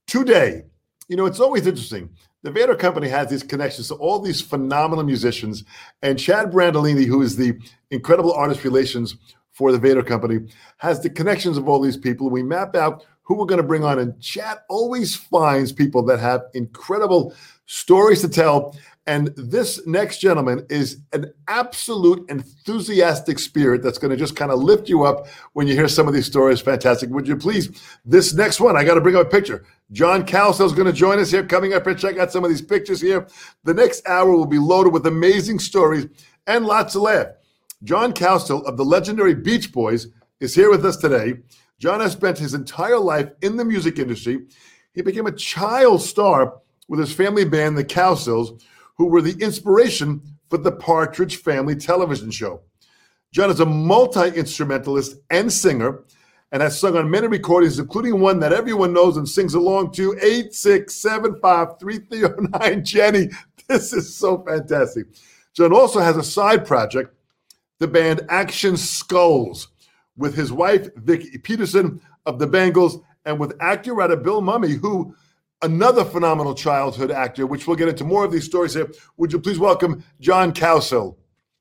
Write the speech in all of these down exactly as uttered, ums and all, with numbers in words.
today. You know, it's always interesting. The Vader Company has these connections to all these phenomenal musicians. And Chad Brandolini, who is the incredible artist relations for the Vader Company, has the connections of all these people. We map out who we're going to bring on. And Chad always finds people that have incredible stories to tell. And this next gentleman is an absolute enthusiastic spirit that's going to just kind of lift you up when you hear some of these stories. Fantastic. Would you please, this next one, I got to bring up a picture. John Cowsill is going to join us here, coming up here. Check out some of these pictures here. The next hour will be loaded with amazing stories and lots of laugh. John Cowsill of the legendary Beach Boys is here with us today. John has spent his entire life in the music industry. He became a child star with his family band, the Cowsills, who were the inspiration for the Partridge Family television show. John is a multi-instrumentalist and singer and has sung on many recordings, including one that everyone knows and sings along to, eight six seven five three three zero nine. Jenny, this is so fantastic. John also has a side project, the band Action Skulls, with his wife, Vicky Peterson of the Bangles, and with actor writer Bill Mumy, who another phenomenal childhood actor, which we'll get into more of these stories here. Would you please welcome John Cowsill?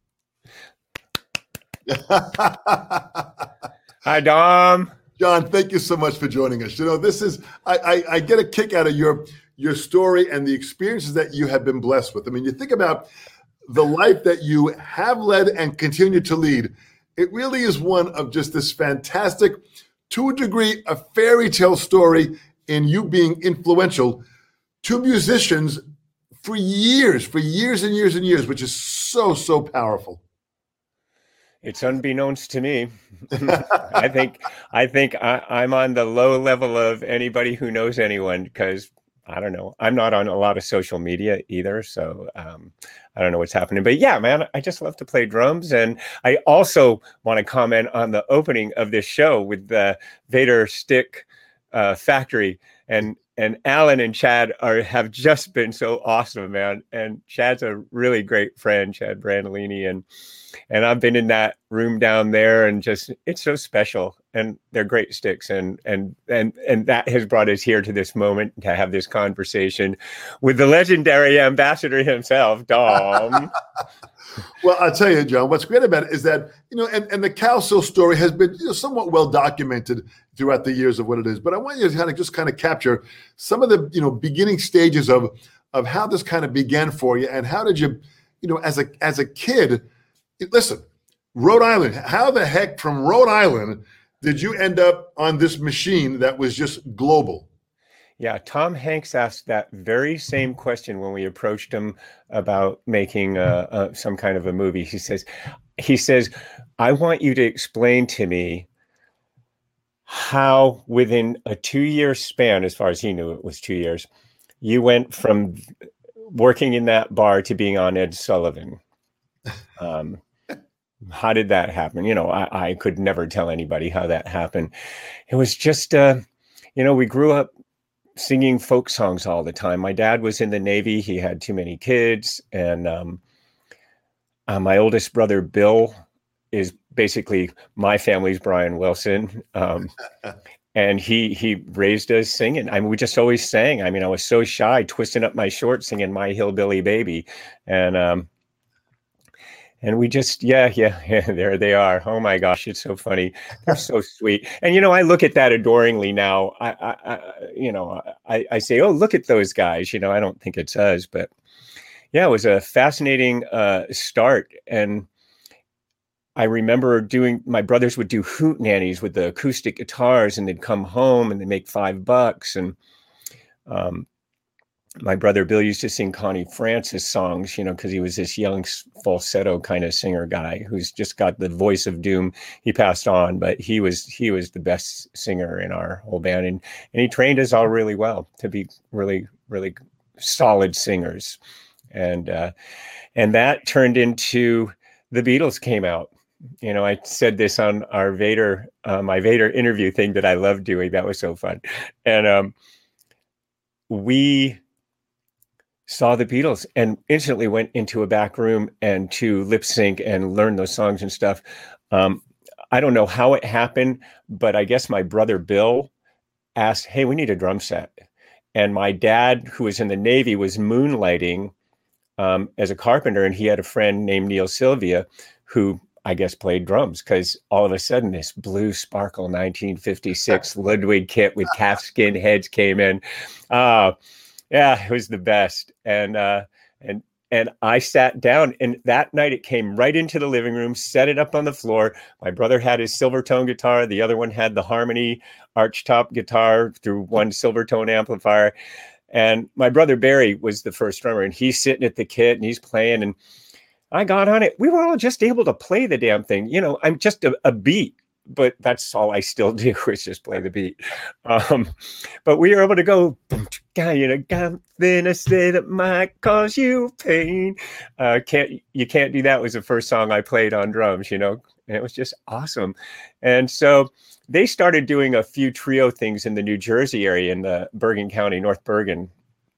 Hi, Dom. John, thank you so much for joining us. You know, this is, I, I, I get a kick out of your, your story and the experiences that you have been blessed with. I mean, you think about the life that you have led and continue to lead. It really is one of just this fantastic, to a degree, a fairy tale story in you being influential to musicians for years, for years and years and years, which is so, so powerful. It's unbeknownst to me. I think I think I, I'm on the low level of anybody who knows anyone, because I don't know. I'm not on a lot of social media either, so um, I don't know what's happening. But yeah, man, I just love to play drums. And I also want to comment on the opening of this show with the Vader Stick uh, Factory. And and Alan and Chad are have just been so awesome, man. And Chad's a really great friend, Chad Brandolini. And and I've been in that room down there, and just, it's so special. And they're great sticks. And and and and that has brought us here to this moment to have this conversation with the legendary ambassador himself, Dom. Well, I'll tell you, John, what's great about it is that, you know, and, and the Cowsill story has been, you know, somewhat well documented throughout the years of what it is. But I want you to kind of just kind of capture some of the, you know, beginning stages of of how this kind of began for you, and how did you, you know, as a as a kid, listen, Rhode Island, how the heck from Rhode Island did you end up on this machine that was just global? Yeah, Tom Hanks asked that very same question when we approached him about making uh, uh, some kind of a movie. He says, he says, I want you to explain to me how within a two-year span, as far as he knew it was two years, you went from working in that bar to being on Ed Sullivan. Um, how did that happen? You know, I, I could never tell anybody how that happened. It was just, uh, you know, we grew up singing folk songs all the time. My dad was in the Navy. He had too many kids. And um, uh, my oldest brother, Bill, is basically my family's Brian Wilson. Um, and he he raised us singing. I mean, we just always sang. I mean, I was so shy, twisting up my shorts, singing My Hillbilly Baby. And um, and we just, yeah, yeah, yeah, there they are. Oh my gosh, it's so funny. They're so sweet. And, you know, I look at that adoringly now. I, I, I you know, I, I say, oh, look at those guys. You know, I don't think it's us, but yeah, it was a fascinating uh, start. And I remember doing, my brothers would do hootenannies with the acoustic guitars, and they'd come home and they'd make five bucks. And um, my brother Bill used to sing Connie Francis songs, you know, because he was this young falsetto kind of singer guy who's just got the voice of doom. He passed on, but he was he was the best singer in our whole band, and and he trained us all really well to be really really solid singers, and uh, and that turned into the Beatles came out. You know, I said this on our Vader, uh, my Vader interview thing that I loved doing. That was so fun, and um, we saw the Beatles and instantly went into a back room and to lip sync and learn those songs and stuff. Um, I don't know how it happened, but I guess my brother Bill asked, hey, we need a drum set. and my dad, who was in the Navy, was moonlighting um, as a carpenter, and he had a friend named Neil Sylvia, who I guess played drums, because all of a sudden this blue sparkle nineteen fifty-six Ludwig kit with calfskin heads came in. Uh, yeah, it was the best. And uh, and and I sat down, and that night it came right into the living room, set it up on the floor. My brother had his Silvertone guitar. The other one had the Harmony archtop guitar through one Silvertone amplifier. And my brother Barry was the first drummer, and he's sitting at the kit and he's playing, and I got on it. We were all just able to play the damn thing. You know, I'm just a, a beat, but that's all I still do is just play the beat. Um, but we were able to go, you know, then I say that might cause you pain. Uh, can't you can't do that was the first song I played on drums, you know, and it was just awesome. And so they started doing a few trio things in the New Jersey area, in the Bergen County, North Bergen.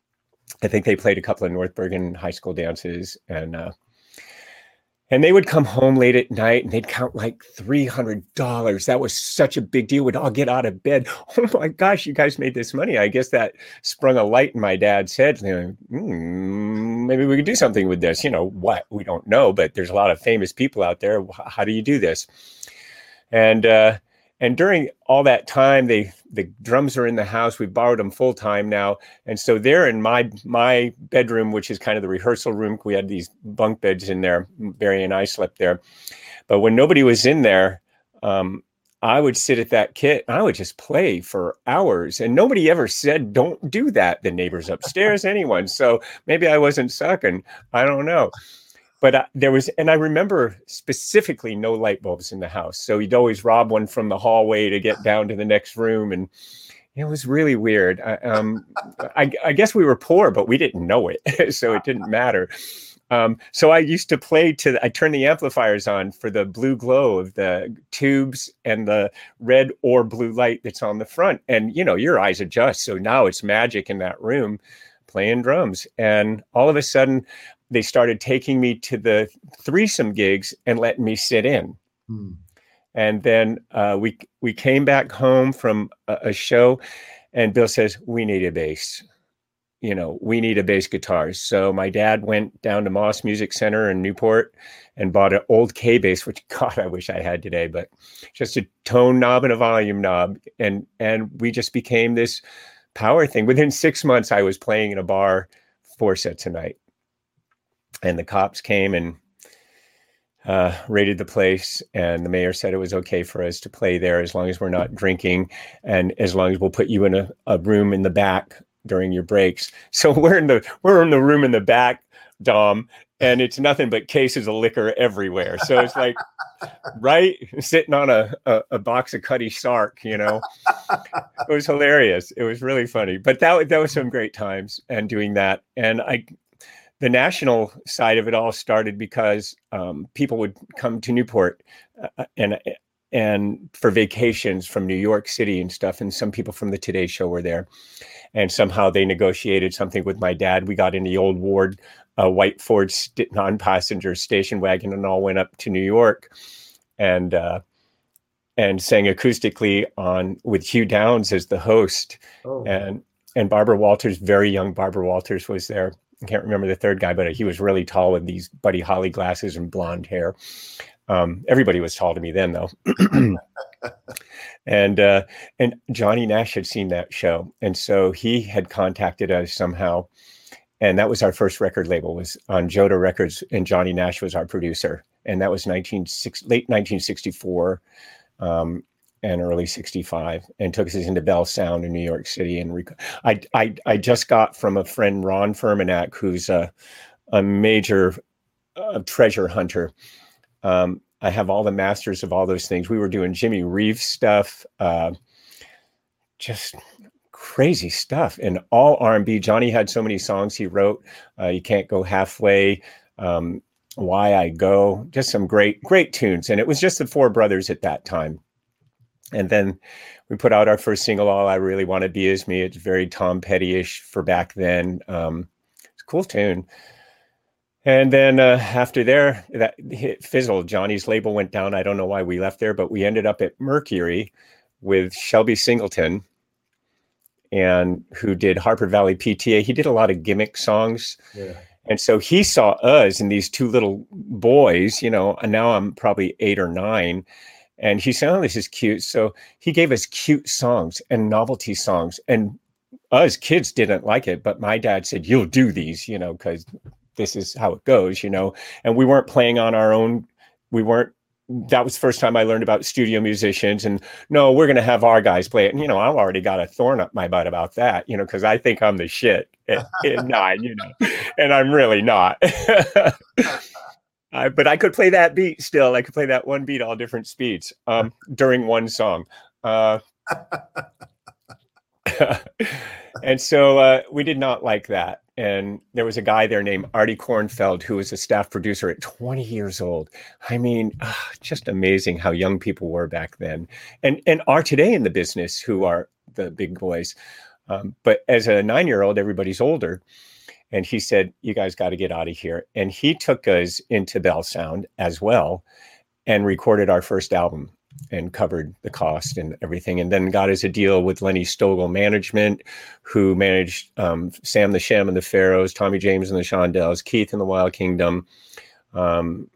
I think they played a couple of North Bergen high school dances, and uh, And they would come home late at night and they'd count like three hundred dollars. That was such a big deal. We'd all get out of bed. Oh my gosh, you guys made this money. I guess that sprung a light in my dad's head. You know, mm, maybe we could do something with this. You know, what? We don't know, but there's a lot of famous people out there. How do you do this? And, uh, and during all that time, they the drums are in the house. We borrowed them full time now, and so they're in my my bedroom, which is kind of the rehearsal room. We had these bunk beds in there. Barry and I slept there. But when nobody was in there, um, I would sit at that kit and I would just play for hours. And nobody ever said, "Don't do that." The neighbors upstairs, anyone. So maybe I wasn't sucking. I don't know. But uh, there was, and I remember specifically no light bulbs in the house. So you'd always rob one from the hallway to get down to the next room. And it was really weird. I, um, I, I guess we were poor, but we didn't know it. So it didn't matter. Um, so I used to play to, the, I turned the amplifiers on for the blue glow of the tubes and the red or blue light that's on the front. And, you know, your eyes adjust. So now it's magic in that room playing drums. And all of a sudden, they started taking me to the threesome gigs and letting me sit in. Hmm. And then uh, we we came back home from a, a show, and Bill says, "We need a bass. You know, we need a bass guitar." So my dad went down to Moss Music Center in Newport and bought an old K bass, which God, I wish I had today, but just a tone knob and a volume knob. And and we just became this power thing. Within six months, I was playing in a bar four sets a night. And the cops came and uh, raided the place. And the mayor said it was okay for us to play there as long as we're not drinking. And as long as we'll put you in a, a room in the back during your breaks. So we're in the we're in the room in the back, Dom, and it's nothing but cases of liquor everywhere. So it's like, right, sitting on a, a, a box of Cutty Sark, you know. It was hilarious. It was really funny. But that, that was some great times and doing that. And I... The national side of it all started because um, people would come to Newport uh, and and for vacations from New York City and stuff. And some people from the Today Show were there. And somehow they negotiated something with my dad. We got in the old Ward uh, white Ford st- non-passenger station wagon and all went up to New York and uh, and sang acoustically on with Hugh Downs as the host. Oh. And and Barbara Walters, very young Barbara Walters, was there. I can't remember the third guy, but he was really tall with these Buddy Holly glasses and blonde hair. Um, everybody was tall to me then, though. and uh, and Johnny Nash had seen that show, and so he had contacted us somehow, and that was our first record label, was on Joda Records, and Johnny Nash was our producer, and that was nineteen late nineteen sixty-four. Um, and early sixty-five, and took us into Bell Sound in New York City. And rec- I, I, I just got from a friend, Ron Fermanak, who's a, a major uh, treasure hunter. Um, I have all the masters of all those things. We were doing Jimmy Reeves stuff, uh, just crazy stuff, and all R and B. Johnny had so many songs he wrote. Uh, You Can't Go Halfway, um, Why I Go, just some great, great tunes. And it was just the four brothers at that time. And then we put out our first single, All I Really Want to Be Is Me. It's very Tom Petty-ish for back then. Um, it's a cool tune. And then uh, after there, that hit fizzled. Johnny's label went down. I don't know why we left there, but we ended up at Mercury with Shelby Singleton. and who did Harper Valley P T A. He did a lot of gimmick songs. Yeah. And so he saw us and these two little boys, you know, and now I'm probably eight or nine. And he said, oh, this is cute. So he gave us cute songs and novelty songs. And us kids didn't like it. But my dad said, you'll do these, you know, because this is how it goes, you know. And we weren't playing on our own. We weren't. That was the first time I learned about studio musicians. And no, we're going to have our guys play it. And, you know, I've already got a thorn up my butt about that, you know, because I think I'm the shit at, at nine, you know, and I'm really not. I, but I could play that beat still. I could play that one beat all different speeds um, during one song. Uh, and so uh, we did not like that. And there was a guy there named Artie Kornfeld, who was a staff producer at twenty years old. I mean, uh, just amazing how young people were back then and, and are today in the business, who are the big boys. Um, but as a nine-year-old, everybody's older. And he said, you guys got to get out of here. And he took us into Bell Sound as well and recorded our first album and covered the cost and everything. And then got us a deal with Lenny Stogel Management, who managed um, Sam the Sham and the Pharaohs, Tommy James and the Shondells, Keith and the Wild Kingdom, um,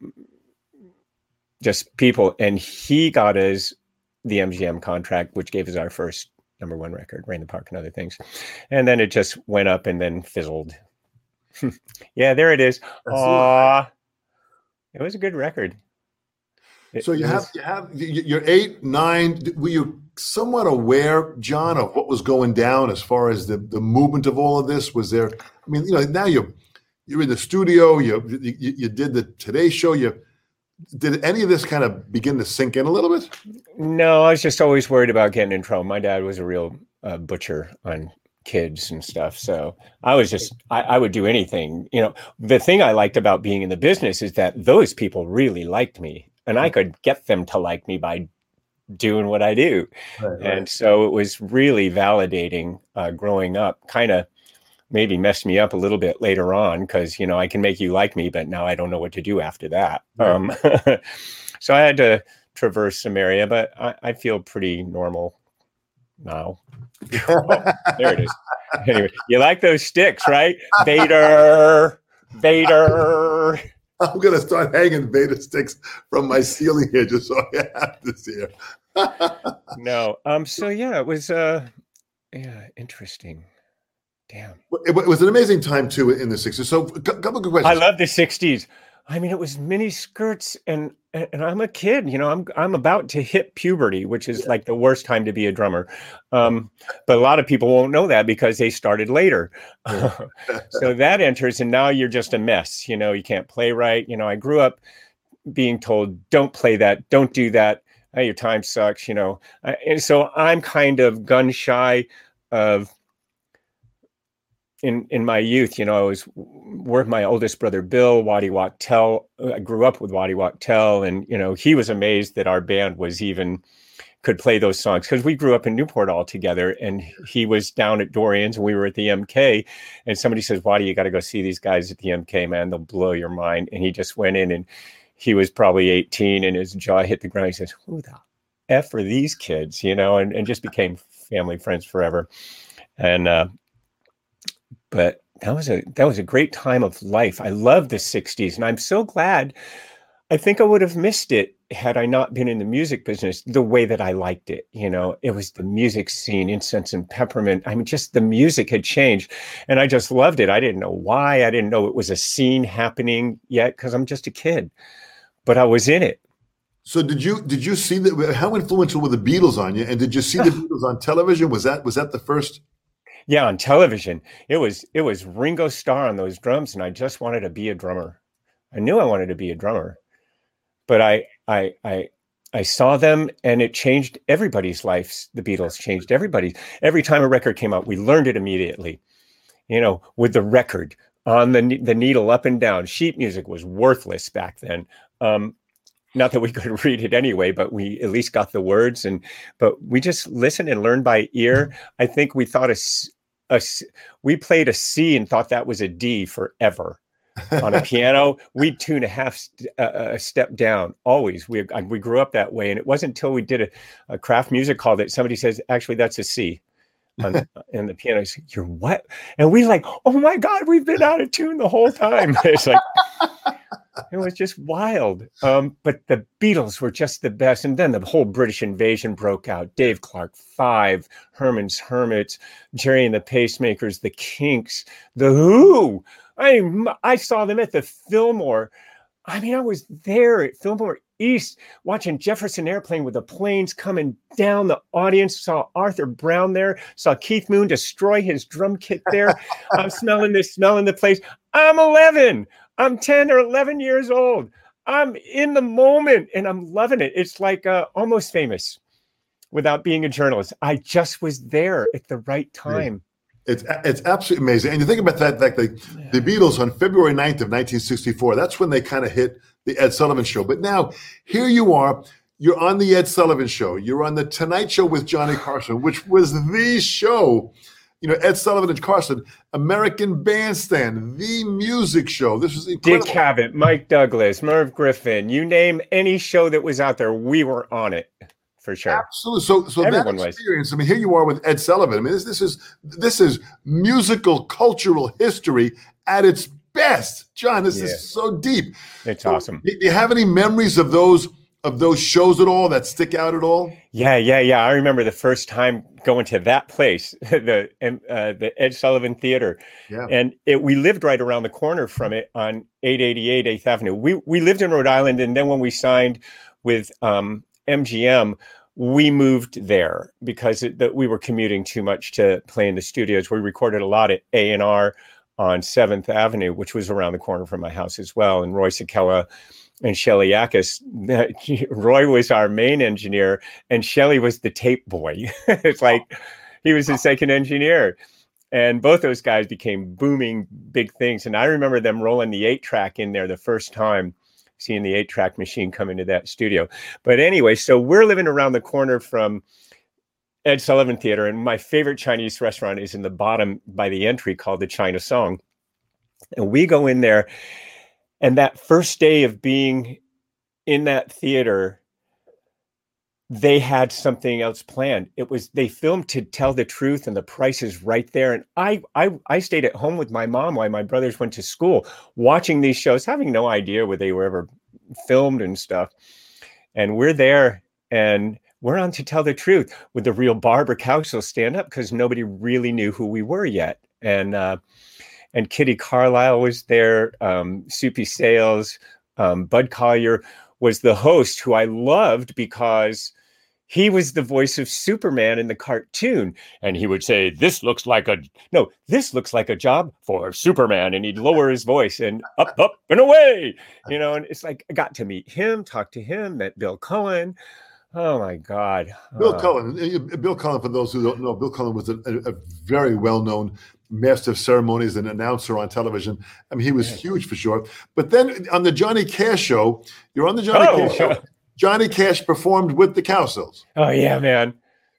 just people. And he got us the M G M contract, which gave us our first number one record, Rain in the Park and Other Things. And then it just went up and then fizzled. Yeah, there it is. Aww. It was a good record. So you have, you have, you're eight, nine. Were you somewhat aware, John, of what was going down as far as the, the movement of all of this? Was there, I mean, you know, now you're, you're in the studio, you, you, you did the Today Show. You did any of this kind of begin to sink in a little bit? No, I was just always worried about getting in trouble. My dad was a real uh, butcher on kids and stuff. So I was just, I, I would do anything. You know, the thing I liked about being in the business is that those people really liked me. And I could get them to like me by doing what I do. Right, right. And so it was really validating uh, growing up. Kind of maybe messed me up a little bit later on because, you know, I can make you like me, but now I don't know what to do after that. Right. Um, so I had to traverse some area, but I, I feel pretty normal now. Oh, there it is. Anyway, you like those sticks, right? Vader, Vader. I'm going to start hanging Vader sticks from my ceiling here just so I have this here. No. Um. So, yeah, it was uh, yeah, interesting. Damn. It, it was an amazing time, too, in the sixties. So a couple of good questions. I love the sixties. I mean, it was mini skirts and and I'm a kid, you know, I'm I'm about to hit puberty, which is yeah. like the worst time to be a drummer. Um, but a lot of people won't know that because they started later. So that enters and now you're just a mess. You know, you can't play right. You know, I grew up being told, don't play that, don't do that. Oh, your time sucks, you know. I, and so I'm kind of gun shy of In, in my youth, you know, I was with my oldest brother, Bill, Waddy Wachtel. I grew up with Waddy Wachtel, and, you know, he was amazed that our band was even, could play those songs because we grew up in Newport all together, and he was down at Dorian's and we were at the M K, and somebody says, Waddy, you got to go see these guys at the M K, man, they'll blow your mind. And he just went in and he was probably eighteen and his jaw hit the ground. He says, who the F are these kids, you know, and, and just became family friends forever. And, uh, But that was a that was a great time of life. I love the sixties, and I'm so glad. I think I would have missed it had I not been in the music business the way that I liked it. You know, it was the music scene, Incense and Peppermint. I mean, just the music had changed, and I just loved it. I didn't know why. I didn't know it was a scene happening yet because I'm just a kid, but I was in it. So did you did you see that? How influential were the Beatles on you? And did you see the Beatles on television? Was that was that the first? Yeah, on television, it was it was Ringo Starr on those drums, and I just wanted to be a drummer. I knew I wanted to be a drummer, but I I I I saw them, and it changed everybody's lives. The Beatles changed everybody. Every time a record came out, we learned it immediately. You know, with the record on the the needle up and down. Sheet music was worthless back then. Um, Not that we could read it anyway, but we at least got the words. And but we just listened and learned by ear. I think we thought a, a we played a C and thought that was a D forever on a piano. We'd tune a half st- uh, a step down always. We we grew up that way, and it wasn't until we did a, a craft music call that somebody says, "Actually, that's a C." on, and the piano. He's like, "You're what?" And we like, "Oh my God, we've been out of tune the whole time." It's like, it was just wild. Um, but the Beatles were just the best. And then the whole British invasion broke out. Dave Clark Five, Herman's Hermits, Jerry and the Pacemakers, the Kinks, the Who. I I saw them at the Fillmore. I mean, I was there at Fillmore East watching Jefferson Airplane with the planes coming down. The audience saw Arthur Brown there, saw Keith Moon destroy his drum kit there. I'm smelling this, smelling the place. I'm eleven. I'm ten or eleven years old. I'm in the moment and I'm loving it. It's like uh, Almost Famous without being a journalist. I just was there at the right time. It's it's absolutely amazing. And you think about that, like the, the Beatles on February ninth of nineteen sixty-four, that's when they kind of hit the Ed Sullivan Show. But now here you are, you're on the Ed Sullivan Show. You're on the Tonight Show with Johnny Carson, which was the show. You know, Ed Sullivan and Carson, American Bandstand, the music show. This was incredible. Dick Cavett, Mike Douglas, Merv Griffin, you name any show that was out there, we were on it. For sure. Absolutely. So, so Everyone that experience, was. I mean, here you are with Ed Sullivan. I mean, this, this is this is musical cultural history at its best. John, this yeah. is so deep. It's so, awesome. Do you have any memories of those of those shows at all that stick out at all? Yeah, yeah, yeah. I remember the first time going to that place, the uh, the Ed Sullivan Theater. Yeah. And it, we lived right around the corner from it on eight eighty-eight eighth Avenue. We we lived in Rhode Island, and then when we signed with um, M G M, we moved there because it, that we were commuting too much to play in the studios. We recorded a lot at A and R on seventh Avenue, which was around the corner from my house as well. And Roy Sakella and Shelly Yakis, Roy was our main engineer and Shelly was the tape boy. It's like he was the second engineer. And both those guys became booming big things. And I remember them rolling the eight track in there the first time, seeing the eight track machine come into that studio. But anyway, so we're living around the corner from Ed Sullivan Theater. And my favorite Chinese restaurant is in the bottom by the entry called the China Song. And we go in there. And that first day of being in that theater, they had something else planned. It was, they filmed To Tell the Truth and The Price is Right there. And I, I, I stayed at home with my mom while my brothers went to school, watching these shows, having no idea where they were ever filmed and stuff. And we're there and we're on To Tell the Truth with the real Barbara Council stand up because nobody really knew who we were yet. And, uh, and Kitty Carlisle was there, um, Soupy Sales, um, Bud Collier was the host, who I loved because he was the voice of Superman in the cartoon. And he would say, this looks like a, no, this looks like a job for Superman. And he'd lower his voice and up, up and away, you know, and it's like, I got to meet him, talk to him, met Bill Cullen. Oh my God. Bill uh, Cullen, Bill Cullen, for those who don't know, Bill Cullen was a, a, a very well-known master of ceremonies and announcer on television. I mean, he was huge for sure. But then on the Johnny Cash show, you're on the Johnny oh. Cash show. Johnny Cash performed with the Cowsills. Oh yeah, man.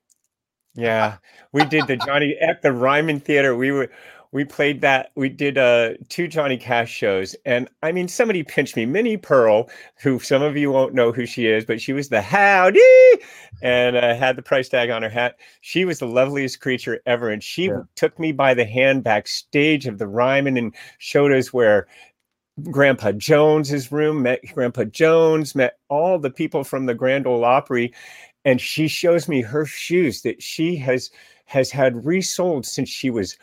Yeah, we did the Johnny at the Ryman Theater. We were, we played that. We did uh, two Johnny Cash shows, and I mean, somebody pinched me. Minnie Pearl, who some of you won't know who she is, but she was the howdy, and uh, had the price tag on her hat. She was the loveliest creature ever, and she yeah. took me by the hand backstage of the Ryman and showed us where Grandpa Jones's room, met Grandpa Jones, met all the people from the Grand Ole Opry, and she shows me her shoes that she has has had resold since she was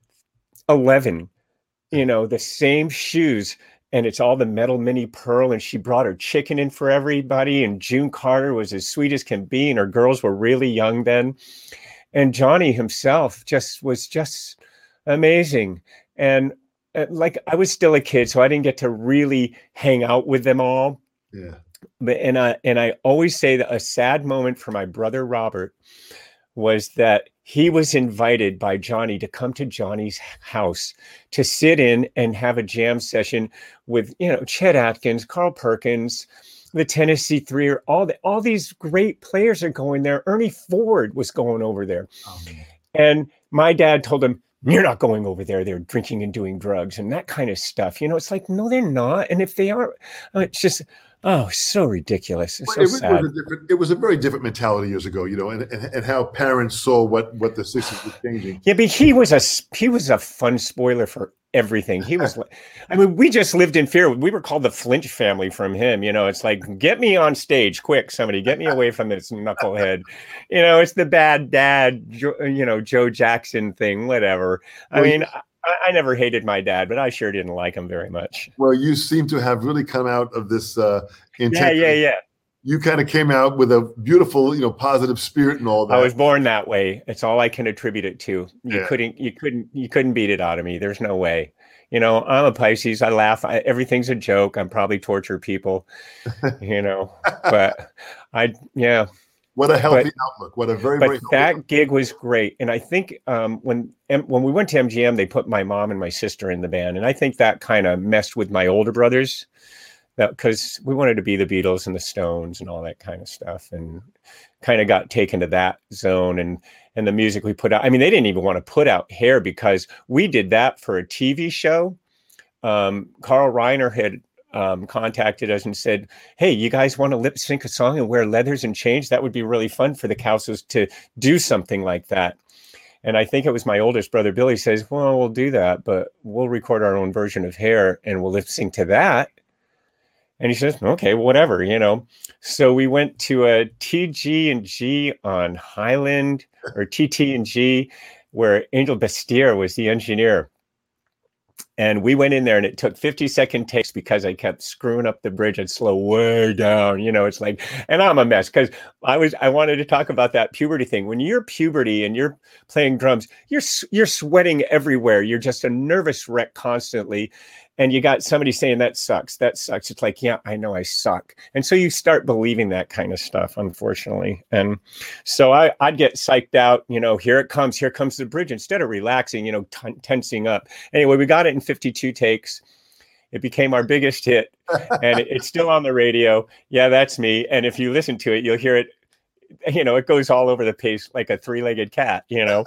eleven, you know, the same shoes, and it's all the metal Minnie Pearl, and she brought her chicken in for everybody, and June Carter was as sweet as can be, and her girls were really young then, and Johnny himself just was just amazing. And uh, like I was still a kid, so I didn't get to really hang out with them all. Yeah. But and I and I always say that a sad moment for my brother Robert was that he was invited by Johnny to come to Johnny's house to sit in and have a jam session with, you know, Chet Atkins, Carl Perkins, the Tennessee Three, or all the, all these great players are going there. Ernie Ford was going over there. Oh, and my dad told him, you're not going over there. They're drinking and doing drugs and that kind of stuff. You know, it's like, no, they're not. And if they are, it's just, Oh, so ridiculous. It's Well, so It, was- it sad. was a different. It was a very different mentality years ago, you know, and, and, and how parents saw what what the sixties was changing. Yeah, but he was a s- he was a fun spoiler for everything. He was like, I mean, we just lived in fear. We were called the Flinch family from him. You know, it's like, get me on stage, quick, somebody, get me away from this knucklehead. You know, it's the bad dad, Jo- you know, Joe Jackson thing, whatever. I Well, mean, you, I, I never hated my dad, but I sure didn't like him very much. well, you seem to have really come out of this uh, Yeah, yeah, intensity. yeah. You kind of came out with a beautiful, you know, positive spirit and all I was that. born that way. It's all I can attribute it to. You Yeah. couldn't, you couldn't, you couldn't beat it out of me. There's no way. You know, I'm a Pisces. I laugh. I, everything's a joke. I'm probably torture people. You know, but I, yeah. What a healthy But outlook. What a very, but very healthy outlook. that gig was great, and I think um, when M- when we went to M G M, they put my mom and my sister in the band, and I think that kind of messed with my older brothers. That because we wanted to be the Beatles and the Stones and all that kind of stuff, and kind of got taken to that zone. And and the music we put out, I mean, they didn't even want to put out Hair because we did that for a T V show. Um, Carl Reiner had um, contacted us and said, "Hey, you guys want to lip sync a song and wear leathers and chains? That would be really fun for the Cowsills to do something like that." And I think it was my oldest brother, Billy, says, "Well, we'll do that, but we'll record our own version of Hair and we'll lip sync to that." And he says, "Okay, whatever, you know." So we went to a T G and G on Highland, or T T and G, where Angel Bastier was the engineer. And we went in there and it took fifty second takes because I kept screwing up the bridge and slow way down. You know, it's like, and I'm a mess because I was, I wanted to talk about that puberty thing. When you're puberty and you're playing drums, you're, you're sweating everywhere. You're just a nervous wreck constantly. And you got somebody saying that sucks, that sucks. It's like, yeah, I know I suck. And so you start believing that kind of stuff, unfortunately. And so I, I'd get psyched out, you know, here it comes, here comes the bridge, instead of relaxing, you know, t- tensing up. Anyway, we got it in fifty-two takes. It became our biggest hit, and it, it's still on the radio. Yeah, that's me. And if you listen to it, you'll hear it, you know, it goes all over the place like a three-legged cat, you know.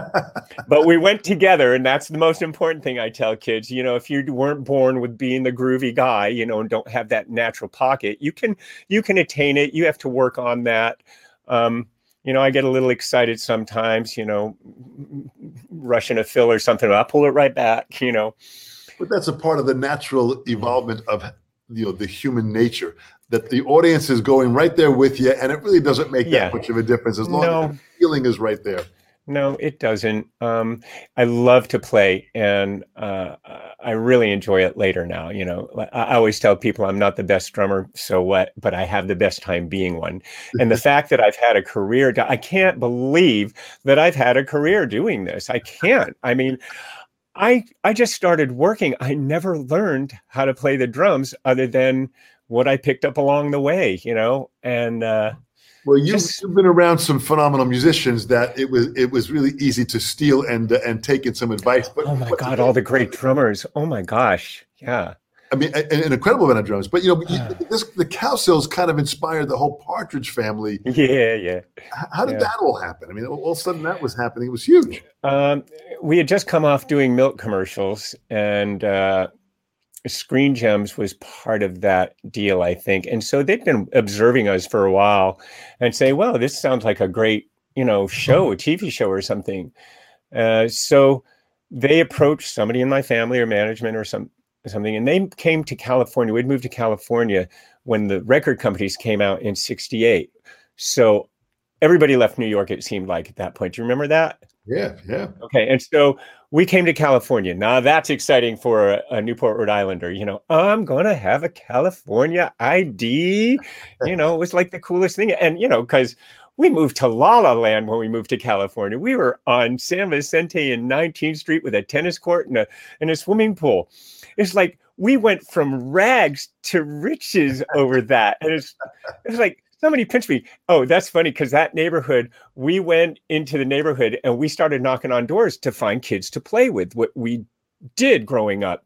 But we went together, and that's the most important thing I tell kids. You know, if you weren't born with being the groovy guy, you know, and don't have that natural pocket, you can you can attain it. You have to work on that. Um, you know, I get a little excited sometimes, you know, rushing a fill or something. I'll pull it right back, you know. But that's a part of the natural evolvement of, you know, the human nature, that the audience is going right there with you, and it really doesn't make Yeah. that much of a difference as long No. as the feeling is right there. No, it doesn't. Um, I love to play, and uh, I really enjoy it later now. You know, I I always tell people I'm not the best drummer, so what? But I have the best time being one. And the fact that I've had a career, I can't believe that I've had a career doing this. I can't. I mean, I I just started working. I never learned how to play the drums other than what I picked up along the way, you know, and uh, Well, you've, just you've been around some phenomenal musicians that it was it was really easy to steal and uh, and take in some advice. But oh my but God, all the great drummers. Oh my gosh, yeah. I mean, an, an incredible amount of drums. But you know, you, this, the Cowsills kind of inspired the whole Partridge Family. Yeah, yeah. H- How did Yeah. that all happen? I mean, all, all of a sudden that was happening. It was huge. Um, we had just come off doing milk commercials, and uh, Screen Gems was part of that deal, I think. And so they'd been observing us for a while and say, well, this sounds like a great, you know, show, a T V show or something. Uh, so they approached somebody in my family or management or some something, and they came to California. We'd moved to California when the record companies came out in sixty-eight. So everybody left New York, it seemed like, at that point. Do you remember that? Yeah, yeah. Okay, and so we came to California. Now that's exciting for a, a Newport, Rhode Islander. You know, I'm gonna have a California I D. You know, it was like the coolest thing. And you know, because we moved to La La Land when we moved to California. We were on San Vicente in nineteenth Street with a tennis court and a and a swimming pool. It's like we went from rags to riches over that, and it's it's like. Somebody pinched me. Oh, that's funny because that neighborhood, we went into the neighborhood and we started knocking on doors to find kids to play with, what we did growing up.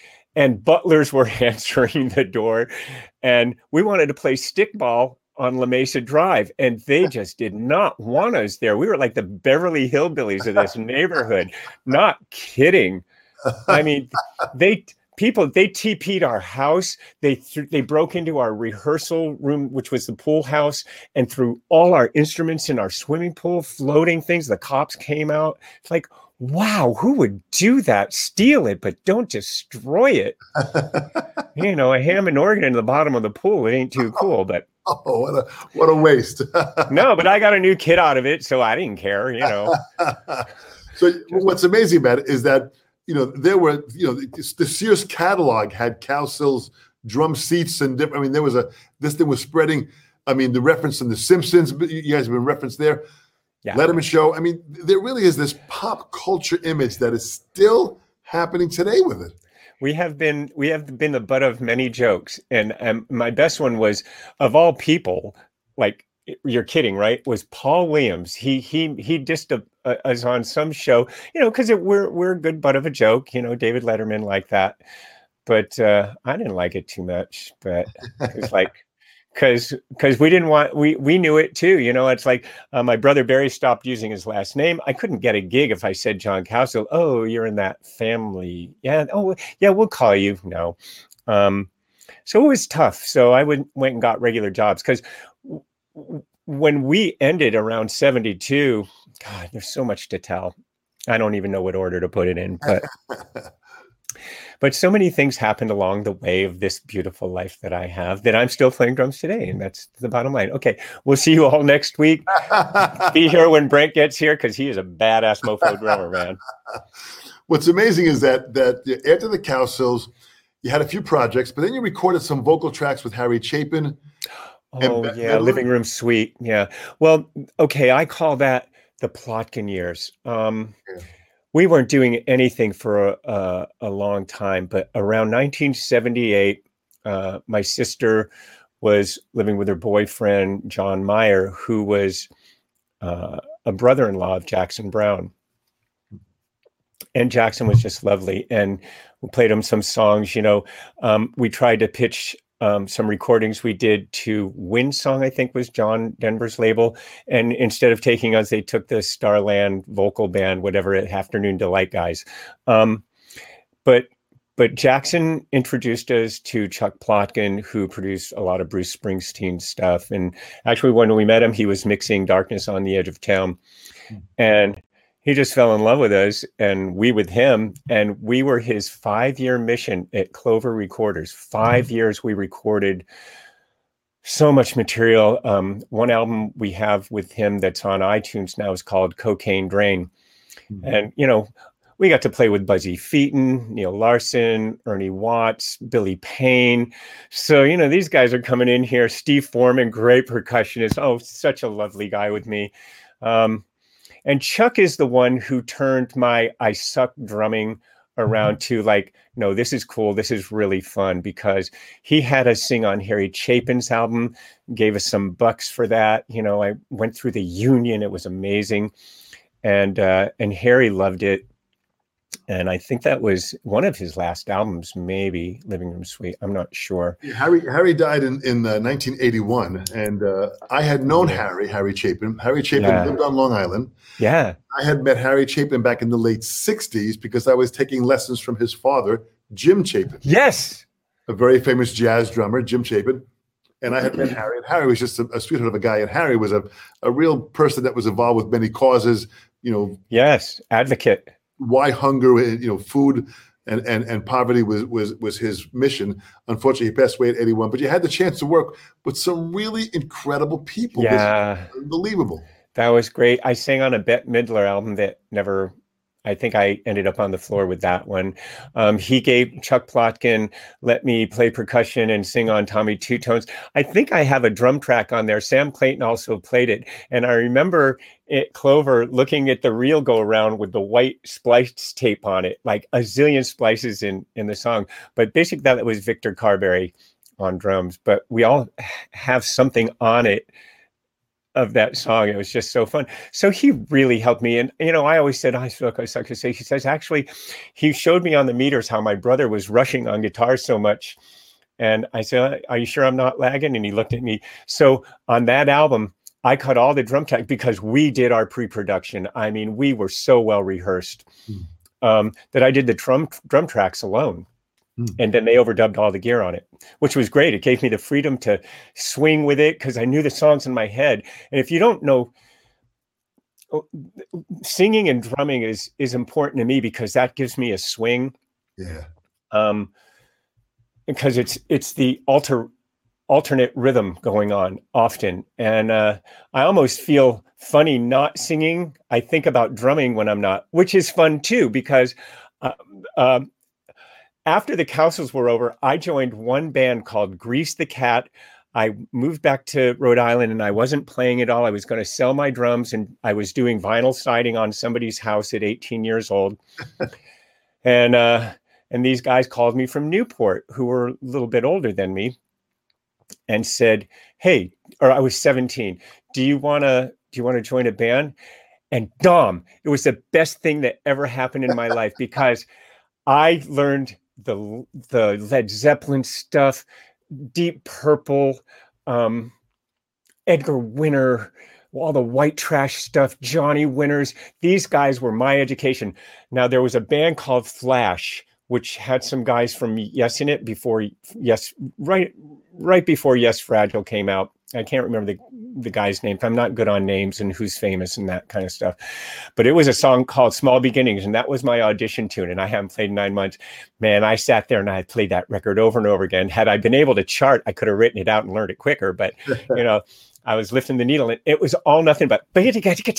And butlers were answering the door, and we wanted to play stickball on La Mesa Drive, and they just did not want us there. We were like the Beverly Hillbillies of this neighborhood. Not kidding. I mean, they people, they T P'd our house. They th- they broke into our rehearsal room, which was the pool house, and threw all our instruments in our swimming pool, floating things. The cops came out. It's like, wow, who would do that? Steal it, but don't destroy it. You know, a Hammond organ in the bottom of the pool. It ain't too cool, but oh, what a what a waste. No, but I got a new kid out of it, so I didn't care, you know. So what's amazing about it is that, you know, there were, you know, the Sears catalog had Cowsill's drum seats and different. I mean, there was a, this thing was spreading. I mean, the reference in The Simpsons, you guys have been referenced there. Yeah. Letterman Show. I mean, there really is this pop culture image that is still happening today with it. We have been, we have been the butt of many jokes. And um, my best one was, of all people, like, you're kidding, right? Was Paul Williams. He he he just uh, is on some show, you know, because we're we're a good butt of a joke, you know, David Letterman like that. But uh, I didn't like it too much. But it's like, because because we didn't want, we we knew it too, you know. It's like uh, my brother Barry stopped using his last name. I couldn't get a gig if I said John Cowsill. Oh, you're in that family. Yeah. Oh, yeah. We'll call you. No. Um, so it was tough. So I went went and got regular jobs because when we ended around seventy-two, God, there's so much to tell. I don't even know what order to put it in, but but so many things happened along the way of this beautiful life that I have that I'm still playing drums today. And that's the bottom line. Okay. We'll see you all next week. Be here when Brent gets here, because he is a badass mofo drummer, man. What's amazing is that that after the Cowsills, you had a few projects, but then you recorded some vocal tracks with Harry Chapin. Oh, yeah, Medley. Living Room Suite. Yeah. Well, okay, I call that the Plotkin years. Um, yeah. We weren't doing anything for a, a, a long time, but around nineteen seventy-eight, uh, my sister was living with her boyfriend, John Meyer, who was uh, a brother-in-law of Jackson Browne. And Jackson was just lovely. And we played him some songs, you know. Um, we tried to pitch Um, some recordings we did to Windsong, I think was John Denver's label. And instead of taking us, they took the Starland vocal band, whatever, at Afternoon Delight guys. Um, but but Jackson introduced us to Chuck Plotkin, who produced a lot of Bruce Springsteen stuff. And actually, when we met him, he was mixing Darkness on the Edge of Town. Mm. And he just fell in love with us, and we with him, and we were his five-year mission at Clover Recorders. Five mm-hmm. years we recorded so much material. Um, one album we have with him that's on iTunes now is called Cocaine Drain. Mm-hmm. And, you know, we got to play with Buzzy Featon, Neil Larson, Ernie Watts, Billy Payne. So, you know, these guys are coming in here. Steve Foreman, great percussionist. Oh, such a lovely guy with me. Um, And Chuck is the one who turned my I suck drumming around to like, no, this is cool. This is really fun, because he had us sing on Harry Chapin's album, gave us some bucks for that. You know, I went through the union. It was amazing. And, uh, and Harry loved it. And I think that was one of his last albums, maybe Living Room Suite. I'm not sure. Harry Harry died in, in uh, nineteen eighty-one. And uh, I had known yeah. Harry, Harry Chapin. Harry Chapin yeah. lived on Long Island. Yeah. I had met Harry Chapin back in the late sixties because I was taking lessons from his father, Jim Chapin. Yes. A very famous jazz drummer, Jim Chapin. And I had met Harry. And Harry was just a, a sweetheart of a guy. And Harry was a, a real person that was involved with many causes, you know. Yes. Advocate. Why hunger, you know, food and, and, and poverty was, was, was his mission. Unfortunately, he passed away at eighty-one, but you had the chance to work with some really incredible people. Yeah. Unbelievable. That was great. I sang on a Bette Midler album that never, I think I ended up on the floor with that one. Um, he gave, Chuck Plotkin let me play percussion and sing on Tommy Two Tones. I think I have a drum track on there. Sam Clayton also played it. And I remember at Clover looking at the reel go around with the white splice tape on it, like a zillion splices in, in the song. But basically that was Victor Carberry on drums. But we all have something on it of that song. It was just so fun. So he really helped me. And, you know, I always said, I suck, I suck. I say, he says, actually, he showed me on the meters how my brother was rushing on guitar so much. And I said, are you sure I'm not lagging? And he looked at me. So on that album, I cut all the drum track because we did our pre-production. I mean, we were so well rehearsed mm. um, that I did the drum drum tracks alone. Hmm. And then they overdubbed all the gear on it, which was great. It gave me the freedom to swing with it because I knew the songs in my head. And if you don't know, singing and drumming is is important to me because that gives me a swing. Yeah. Um, because it's it's the alter alternate rhythm going on often, and uh, I almost feel funny not singing. I think about drumming when I'm not, which is fun too because. Uh, uh, After the Cowsills were over, I joined one band called Grease the Cat. I moved back to Rhode Island and I wasn't playing at all. I was going to sell my drums and I was doing vinyl siding on somebody's house at eighteen years old. and uh, and these guys called me from Newport, who were a little bit older than me, and said, "Hey," or I was seventeen. Do you want to do you want to join a band? And Dom, it was the best thing that ever happened in my life because I learned the the Led Zeppelin stuff, Deep Purple, um, Edgar Winter, all the white trash stuff, Johnny Winters. These guys were my education. Now, there was a band called Flash, which had some guys from Yes in it before Yes, right, right before Yes Fragile came out. I can't remember the, the guy's name. I'm not good on names and who's famous and that kind of stuff. But it was a song called Small Beginnings, and that was my audition tune. And I haven't played in nine months. Man, I sat there and I played that record over and over again. Had I been able to chart, I could have written it out and learned it quicker. But, you know, I was lifting the needle and it was all nothing but that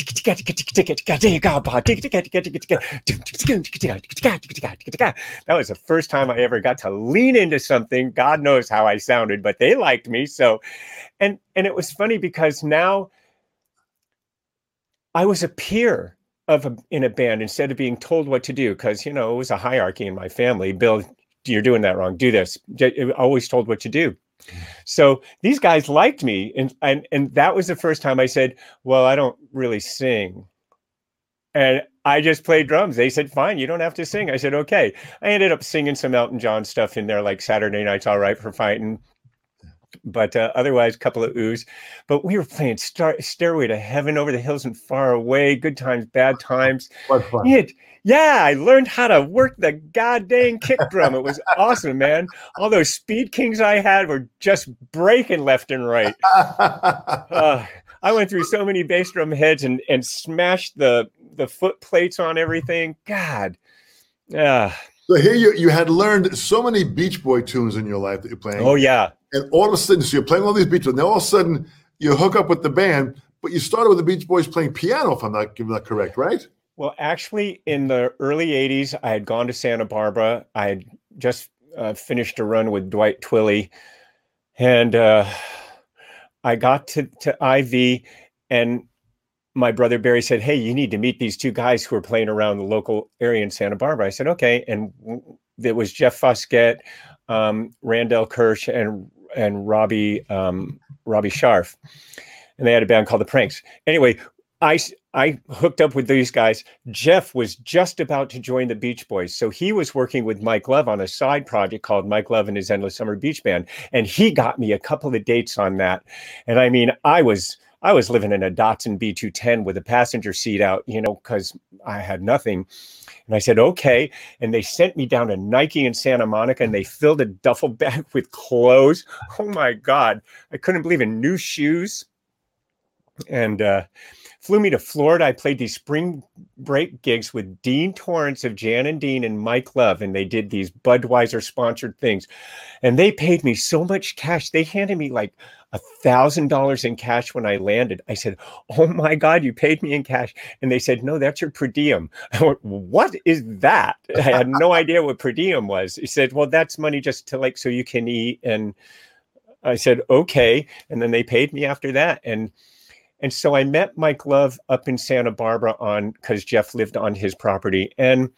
was the first time I ever got to lean into something. God knows how I sounded, but they liked me. So, and, and it was funny because now I was a peer of a, in a band instead of being told what to do. Cause you know, it was a hierarchy in my family. Bill, you're doing that wrong. Do this. Always told what to do. So these guys liked me. And, and, and that was the first time I said, well, I don't really sing. And I just played drums. They said, fine, you don't have to sing. I said, okay. I ended up singing some Elton John stuff in there, like Saturday Night's All Right for Fighting. But uh, otherwise, a couple of oohs. But we were playing Star- Stairway to Heaven, Over the Hills and Far Away, Good Times, Bad Times. What fun. It, yeah, I learned how to work the goddamn kick drum. It was awesome, man. All those Speed Kings I had were just breaking left and right. uh, I went through so many bass drum heads and, and smashed the, the foot plates on everything. God. Yeah. So here you, you had learned so many Beach Boy tunes in your life that you're playing. Oh, yeah. And all of a sudden, so you're playing all these Beach Boys, and then all of a sudden you hook up with the band, but you started with the Beach Boys playing piano, if I'm not, if I'm not correct, right? Well, actually, in the early eighties, I had gone to Santa Barbara. I had just uh, finished a run with Dwight Twilley. And uh, I got to, to I V, and my brother Barry said, hey, you need to meet these two guys who are playing around the local area in Santa Barbara. I said, okay. And it was Jeff Foskett, um, Randell Kirsch, and and Robbie um, Robbie Scharf. And they had a band called The Pranks. Anyway, I, I hooked up with these guys. Jeff was just about to join the Beach Boys. So he was working with Mike Love on a side project called Mike Love and his Endless Summer Beach Band. And he got me a couple of dates on that. And I mean, I was... I was living in a Datsun B two ten with a passenger seat out, you know, because I had nothing. And I said, okay. And they sent me down to Nike in Santa Monica and they filled a duffel bag with clothes. Oh, my God. I couldn't believe it. New shoes. And uh, flew me to Florida. I played these spring break gigs with Dean Torrance of Jan and Dean and Mike Love. And they did these Budweiser sponsored things. And they paid me so much cash. They handed me like a thousand dollars in cash when I landed. I said, oh my God, you paid me in cash. And they said, no, that's your per diem. I went, what is that? I had no idea what per diem was. He said, well, that's money just to like, so you can eat. And I said, okay. And then they paid me after that. And And so I met Mike Love up in Santa Barbara on, because Jeff lived on his property. And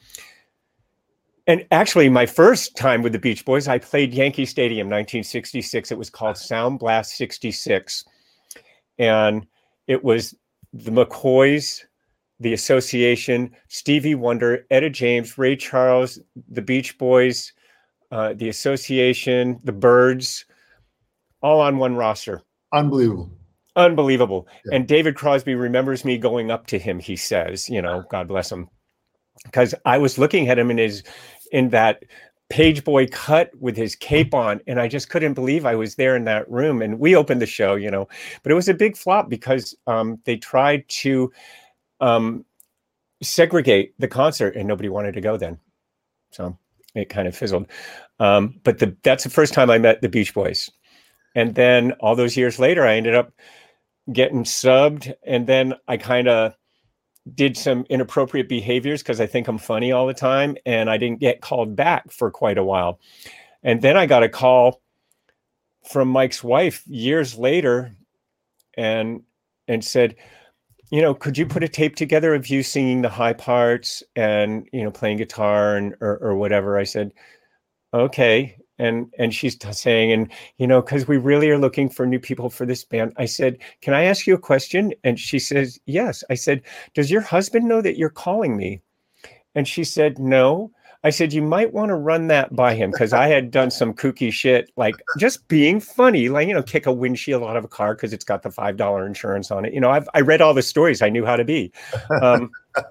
and actually my first time with the Beach Boys, I played Yankee Stadium, nineteen sixty-six. It was called Sound Blast sixty-six. And it was the McCoys, the Association, Stevie Wonder, Etta James, Ray Charles, the Beach Boys, uh, the Association, the Byrds, all on one roster. Unbelievable. Unbelievable. Yeah. And David Crosby remembers me going up to him, he says, you know, God bless him. Because I was looking at him in his, in that page boy cut with his cape on. And I just couldn't believe I was there in that room. And we opened the show, you know, but it was a big flop because um, they tried to um, segregate the concert and nobody wanted to go then. So it kind of fizzled. Um, but the, that's the first time I met the Beach Boys. And then all those years later, I ended up getting subbed. And then I kind of did some inappropriate behaviors because I think I'm funny all the time. And I didn't get called back for quite a while. And then I got a call from Mike's wife years later and, and said, you know, could you put a tape together of you singing the high parts and, you know, playing guitar and, or, or whatever? I said, okay. And, and she's t- saying, and, you know, cause we really are looking for new people for this band. I said, can I ask you a question? And she says, yes. I said, does your husband know that you're calling me? And she said, no. I said, you might want to run that by him. Cause I had done some kooky shit, like just being funny, like, you know, kick a windshield out of a car cause it's got the five dollar insurance on it. You know, I've, I read all the stories. I knew how to be. Um,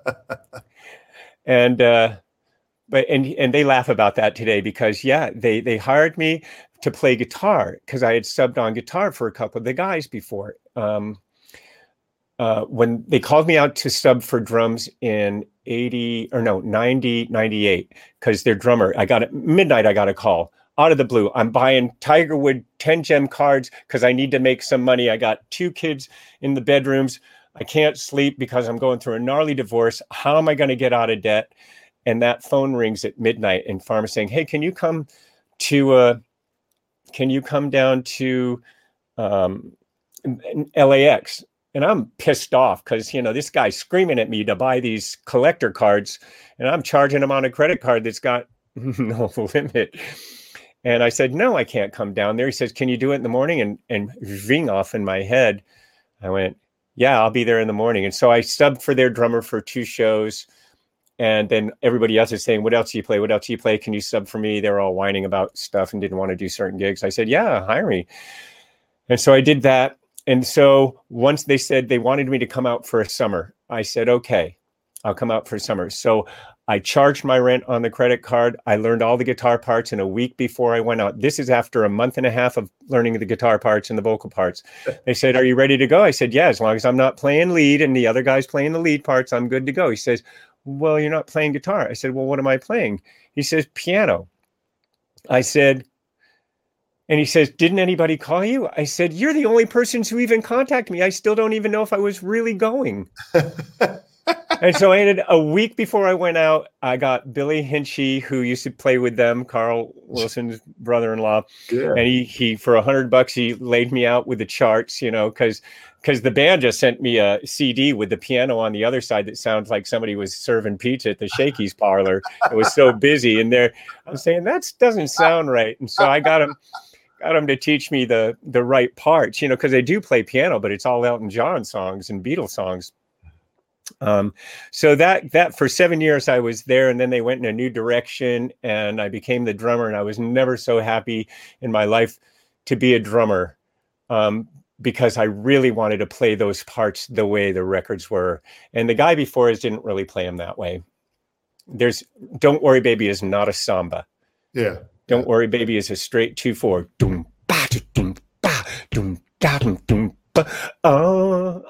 and, uh, But and and they laugh about that today because yeah, they they hired me to play guitar because I had subbed on guitar for a couple of the guys before. Um, uh, when they called me out to sub for drums in eighty or no ninety, ninety-eight because their drummer, I got it midnight. I got a call out of the blue. I'm buying Tiger Wood ten gem cards because I need to make some money. I got two kids in the bedrooms. I can't sleep because I'm going through a gnarly divorce. How am I going to get out of debt? And that phone rings at midnight and Farmer's saying, hey, can you come to, uh, can you come down to um, L A X? And I'm pissed off because, you know, this guy's screaming at me to buy these collector cards and I'm charging him on a credit card that's got no limit. And I said, no, I can't come down there. He says, can you do it in the morning? And, and ring off in my head. I went, yeah, I'll be there in the morning. And so I subbed for their drummer for two shows. And then everybody else is saying, what else do you play? What else do you play? Can you sub for me? They were all whining about stuff and didn't want to do certain gigs. I said, yeah, hire me. And so I did that. And so once they said they wanted me to come out for a summer, I said, okay, I'll come out for a summer. So I charged my rent on the credit card. I learned all the guitar parts in a week before I went out. This is after a month and a half of learning the guitar parts and the vocal parts. They said, are you ready to go? I said, yeah, as long as I'm not playing lead and the other guy's playing the lead parts, I'm good to go. He says, well, you're not playing guitar. I said, well, what am I playing? He says, piano. I said, and he says, didn't anybody call you? I said, you're the only person who even contacted me. I still don't even know if I was really going. And so I ended a week before I went out, I got Billy Hinchy, who used to play with them, Carl Wilson's brother-in-law. Yeah. And he, he, for a hundred bucks, he laid me out with the charts, you know, cause, cause the band just sent me a C D with the piano on the other side that sounds like somebody was serving pizza at the Shakey's parlor. It was so busy. And there, I'm saying that doesn't sound right. And so I got him, got him to teach me the, the right parts, you know, cause they do play piano, but it's all Elton John songs and Beatles songs. Um, so that, that for seven years I was there and then they went in a new direction and I became the drummer and I was never so happy in my life to be a drummer, um, because I really wanted to play those parts the way the records were. And the guy before us didn't really play them that way. There's Don't Worry Baby is not a samba. Yeah. Don't Worry Baby is a straight two, four. Doom, ba, doom, ba, doom, da, doom, doom, ba, uh,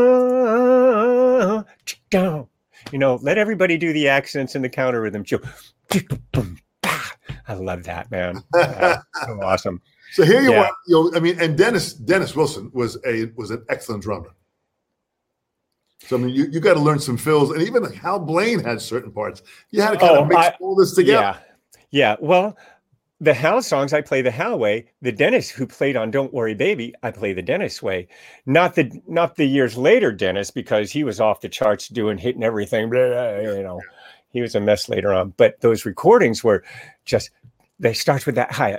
uh, down, you know, let everybody do the accents and the counter rhythm. I love that, man. That's so awesome. So here you yeah. are. You know, I mean, and Dennis Dennis Wilson was a was an excellent drummer. So I mean, you, you got to learn some fills, and even like Hal Blaine had certain parts. You had to kind oh, of mix I, all this together. Yeah, yeah. Well, the Hal songs, I play the Hal way. The Dennis who played on Don't Worry Baby, I play the Dennis way. Not the not the years later Dennis, because he was off the charts doing hitting everything. Blah, blah, you know, he was a mess later on. But those recordings were just, they start with that high.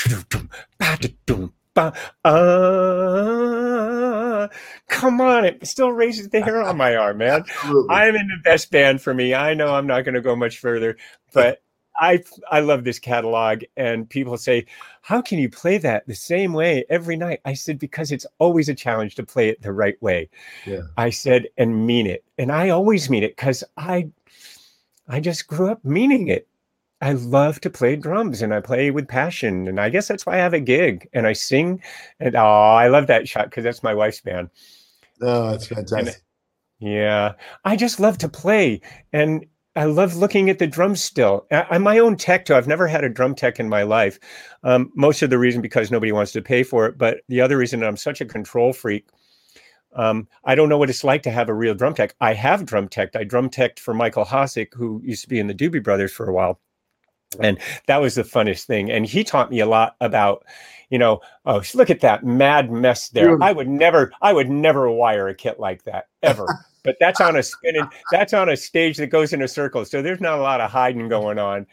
Uh, come on, it still raises the hair on my arm, man. Absolutely. I'm in the best band for me. I know I'm not going to go much further, but I I love this catalog, and people say, how can you play that the same way every night? I said, because it's always a challenge to play it the right way. Yeah. I said, and mean it. And I always mean it because I I just grew up meaning it. I love to play drums, and I play with passion, and I guess that's why I have a gig and I sing. And oh, I love that shot because that's my wife's band. Oh, that's And fantastic. yeah, I just love to play, and I love looking at the drums still. I, I'm my own tech too. I've never had a drum tech in my life. Um, most of the reason because nobody wants to pay for it, but the other reason I'm such a control freak. Um, I don't know what it's like to have a real drum tech. I have drum teched. I drum teched for Michael Hosick, who used to be in the Doobie Brothers for a while. And that was the funnest thing. And he taught me a lot about, you know, oh, look at that mad mess there. Beautiful. I would never, I would never wire a kit like that ever. But that's on a spinning, that's on a stage that goes in a circle. So there's not a lot of hiding going on.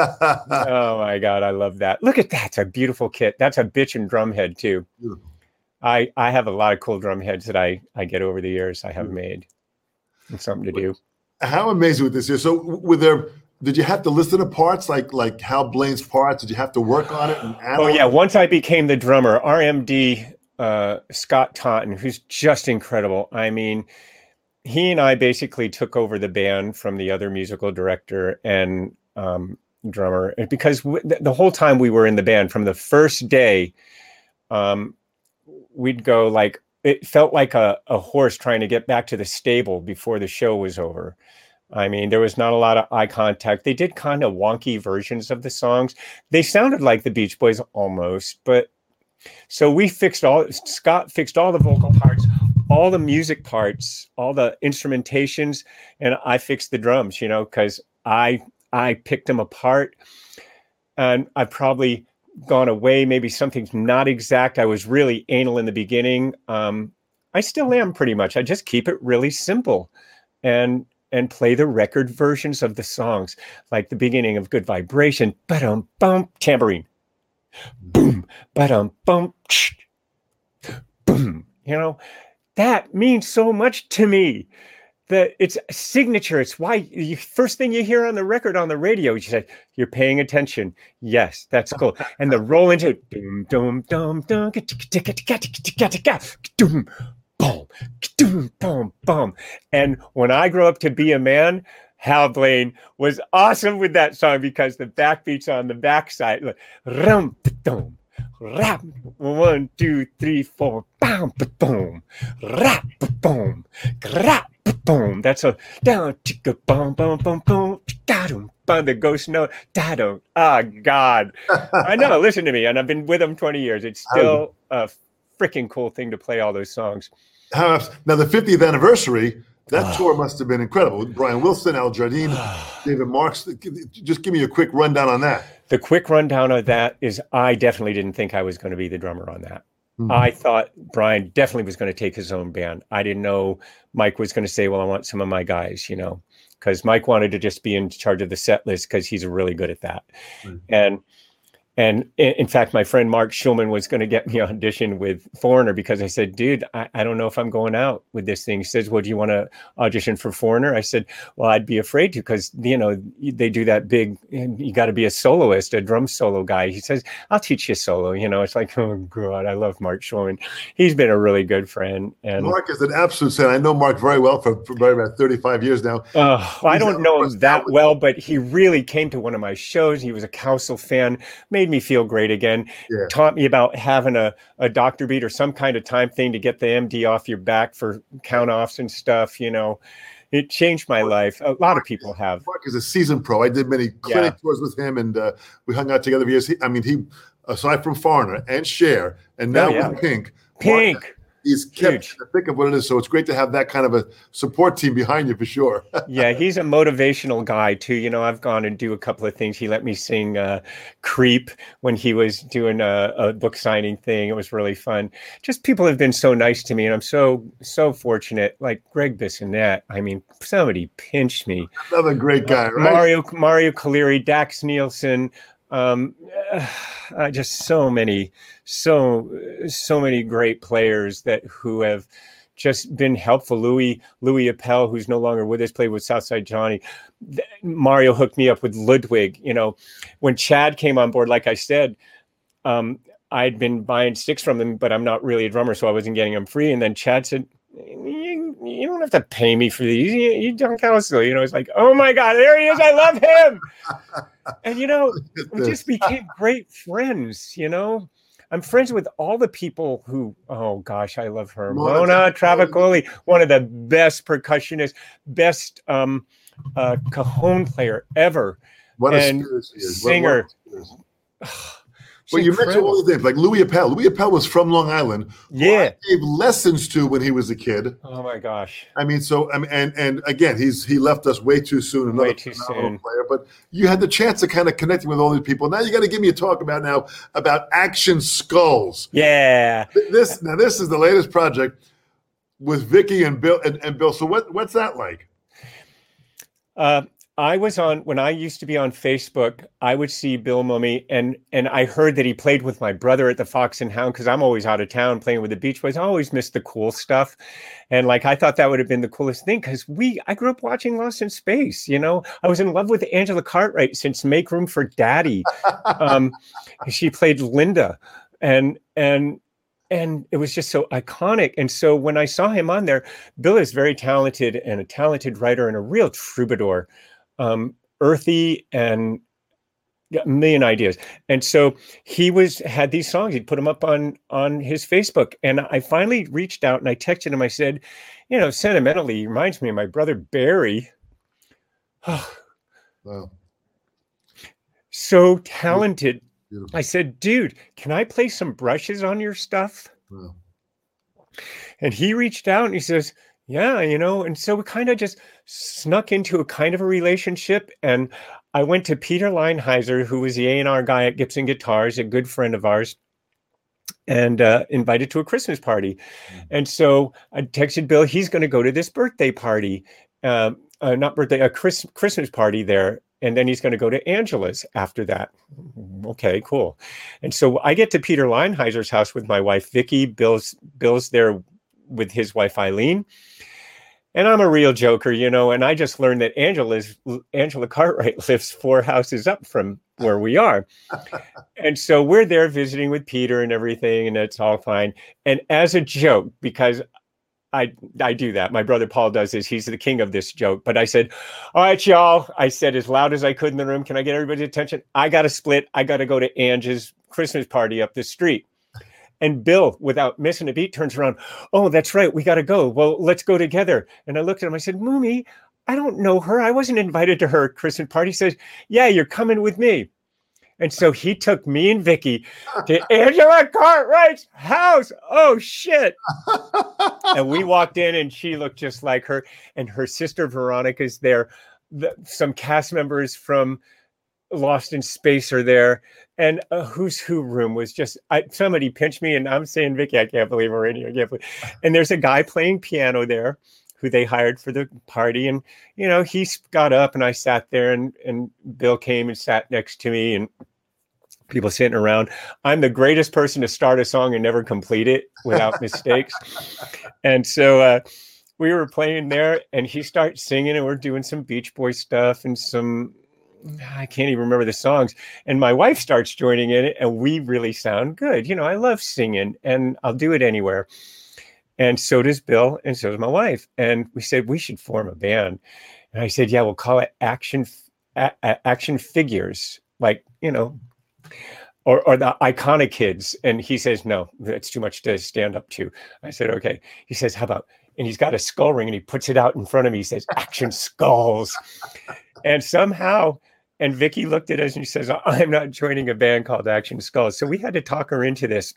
Oh my God, I love that. Look at that. It's a beautiful kit. That's a bitchin' drum head too. Beautiful. I, I have a lot of cool drum heads that I, I get over the years I have made. It's something to do. How amazing with this is. So were there, did you have to listen to parts like like Hal Blaine's parts? Did you have to work on it? And oh yeah, once I became the drummer, R M D uh, Scott Taunton, who's just incredible. I mean, he and I basically took over the band from the other musical director and um, drummer, because w- the whole time we were in the band, from the first day, um, we'd go like, it felt like a, a horse trying to get back to the stable before the show was over. I mean, there was not a lot of eye contact. They did kind of wonky versions of the songs. They sounded like the Beach Boys almost, but so we fixed all, Scott fixed all the vocal parts, all the music parts, all the instrumentations, and I fixed the drums, you know, because I I picked them apart, and I probably gone away. Maybe something's not exact. I was really anal in the beginning. Um, I still am pretty much. I just keep it really simple, and and play the record versions of the songs, like the beginning of Good Vibration, ba-dum bum, tambourine, boom, ba-dum bum, boom. You know, that means so much to me. That it's a signature. It's why you, first thing you hear on the record on the radio, you say, you're paying attention. Yes, that's cool. And the roll into doom, doom, doom, doom, doom, boom, doom, boom, boom. And when I grow up to be a man, Hal Blaine was awesome with that song because the backbeats on the backside, like, rum, doom, rap, one, two, three, four, bam, boom, rap, boom, rap. Boom. That's a down, chicka, boom, boom, boom, boom, da-dum, boom, the ghost note, da-dum. Ah, God. I know. Listen to me. And I've been with them twenty years. It's still a freaking cool thing to play all those songs. Now, the fiftieth anniversary, that tour must have been incredible. Brian Wilson, Al Jardine, David Marks. Just give me a quick rundown on that. The quick rundown of that is I definitely didn't think I was going to be the drummer on that. Mm-hmm. I thought Brian definitely was going to take his own band. I didn't know Mike was going to say, well, I want some of my guys, you know, because Mike wanted to just be in charge of the set list because he's really good at that. Mm-hmm. And And in fact, my friend Mark Schulman was going to get me audition with Foreigner because I said, dude, I, I don't know if I'm going out with this thing. He says, well, do you want to audition for Foreigner? I said, well, I'd be afraid to because, you know, they do that big, you got to be a soloist, a drum solo guy. He says, I'll teach you solo. You know, it's like, oh, God, I love Mark Schulman. He's been a really good friend. And Mark is an absolute saint. I know Mark very well for, for about thirty-five years now. Uh, I don't know him that well, but he really came to one of my shows. He was a Cowsill fan, made me feel great again, yeah. Taught me about having a, a doctor beat or some kind of time thing to get the M D off your back for count offs and stuff. You know, it changed my Mark, life. A lot Mark, of people have. Mark is a seasoned pro. I did many clinic yeah. tours with him and uh, we hung out together for years. He, I mean, he, aside from Foreigner and Cher, and now oh, yeah. with Pink. Pink. Mark, he's kept the thick of what it is. So it's great to have that kind of a support team behind you for sure. Yeah, he's a motivational guy too. You know, I've gone and do a couple of things. He let me sing uh, Creep when he was doing a, a book signing thing. It was really fun. Just people have been so nice to me. And I'm so, so fortunate. Like Greg Bissonette. I mean, somebody pinched me. Another great guy, uh, right? Mario, Mario Caleri, Dax Nielsen. Um, uh, just so many, so, so many great players that who have just been helpful. Louis, Louis Appel, who's no longer with us, played with Southside Johnny. Mario hooked me up with Ludwig. You know, when Chad came on board, like I said, um, I'd been buying sticks from them, but I'm not really a drummer, so I wasn't getting them free. And then Chad said, you can don't, you don't have to pay me for these. You, you don't counsel. You know, it's like, oh my God, there he is. I love him. And, you know, we just became great friends, you know. I'm friends with all the people who, oh gosh, I love her. Mona, Mona Travacoli, one of the best percussionists, best um, uh, cajon player ever. What and a is. singer. What, what well, you incredible. mentioned all the names, like Louis Appel. Louis Appel was from Long Island. Yeah. I gave lessons to when he was a kid. Oh my gosh. I mean, so I mean, and and again, he's he left us way too soon. Another way too soon. Player, but you had the chance of kind of connecting with all these people. Now you got to give me a talk about now about Action Skulls. Yeah. This now this is the latest project with Vicky and Bill and, and Bill. So what what's that like? Uh, I was on, when I used to be on Facebook, I would see Bill Mumy, and and I heard that he played with my brother at the Fox and Hound, because I'm always out of town playing with the Beach Boys. I always missed the cool stuff. And like, I thought that would have been the coolest thing, because we, I grew up watching Lost in Space, you know? I was in love with Angela Cartwright since Make Room for Daddy. Um, she played Linda, and, and, and it was just so iconic. And so when I saw him on there, Bill is very talented and a talented writer and a real troubadour. Um, earthy and a million ideas. And so he was had these songs. He'd put them up on on his Facebook. And I finally reached out and I texted him. I said, you know, sentimentally, he reminds me of my brother Barry. Wow. So talented. Beautiful. I said, dude, can I play some brushes on your stuff? Wow. And he reached out and he says, yeah, you know, and so we kind of just snuck into a kind of a relationship. And I went to Peter Leinheiser, who was the A and R guy at Gibson Guitars, a good friend of ours, and uh, invited to a Christmas party. Mm-hmm. And so I texted Bill, he's going to go to this birthday party, uh, uh, not birthday, a Chris, Christmas party there. And then he's going to go to Angela's after that. Okay, cool. And so I get to Peter Leinheiser's house with my wife, Vicky. Bill's, Bill's there with his wife, Eileen. And I'm a real joker, you know, and I just learned that Angela's, Angela Cartwright lives four houses up from where we are. And so we're there visiting with Peter and everything, and it's all fine. And as a joke, because I I do that, my brother Paul does this, he's the king of this joke. But I said, all right, y'all, I said as loud as I could in the room, can I get everybody's attention? I got to split. I got to go to Angie's Christmas party up the street. And Bill, without missing a beat, turns around. Oh, that's right. We got to go. Well, let's go together. And I looked at him. I said, Mumy, I don't know her. I wasn't invited to her Christmas party. He says, yeah, you're coming with me. And so he took me and Vicky to Angela Cartwright's house. Oh, shit. And we walked in and she looked just like her. And her sister Veronica's there. The, some cast members from Lost in Space are there. And a Who's Who room was just, I, somebody pinched me and I'm saying, Vicky, I can't believe we're in here. I can't believe. And there's a guy playing piano there who they hired for the party. And, you know, he got up and I sat there and, and Bill came and sat next to me and people sitting around. I'm the greatest person to start a song and never complete it without mistakes. And so uh, we were playing there and he starts singing and we're doing some Beach Boy stuff and some, I can't even remember the songs. And my wife starts joining in it and we really sound good. You know, I love singing and I'll do it anywhere. And so does Bill and so does my wife. And we said, we should form a band. And I said, yeah, we'll call it Action, a- a- Action Figures. Like, you know, or, or the Iconic Kids. And he says, no, that's too much to stand up to. I said, okay. He says, how about, and he's got a skull ring and he puts it out in front of me. He says, Action Skulls. And somehow, and Vicky looked at us and she says, I'm not joining a band called Action Skulls. So we had to talk her into this.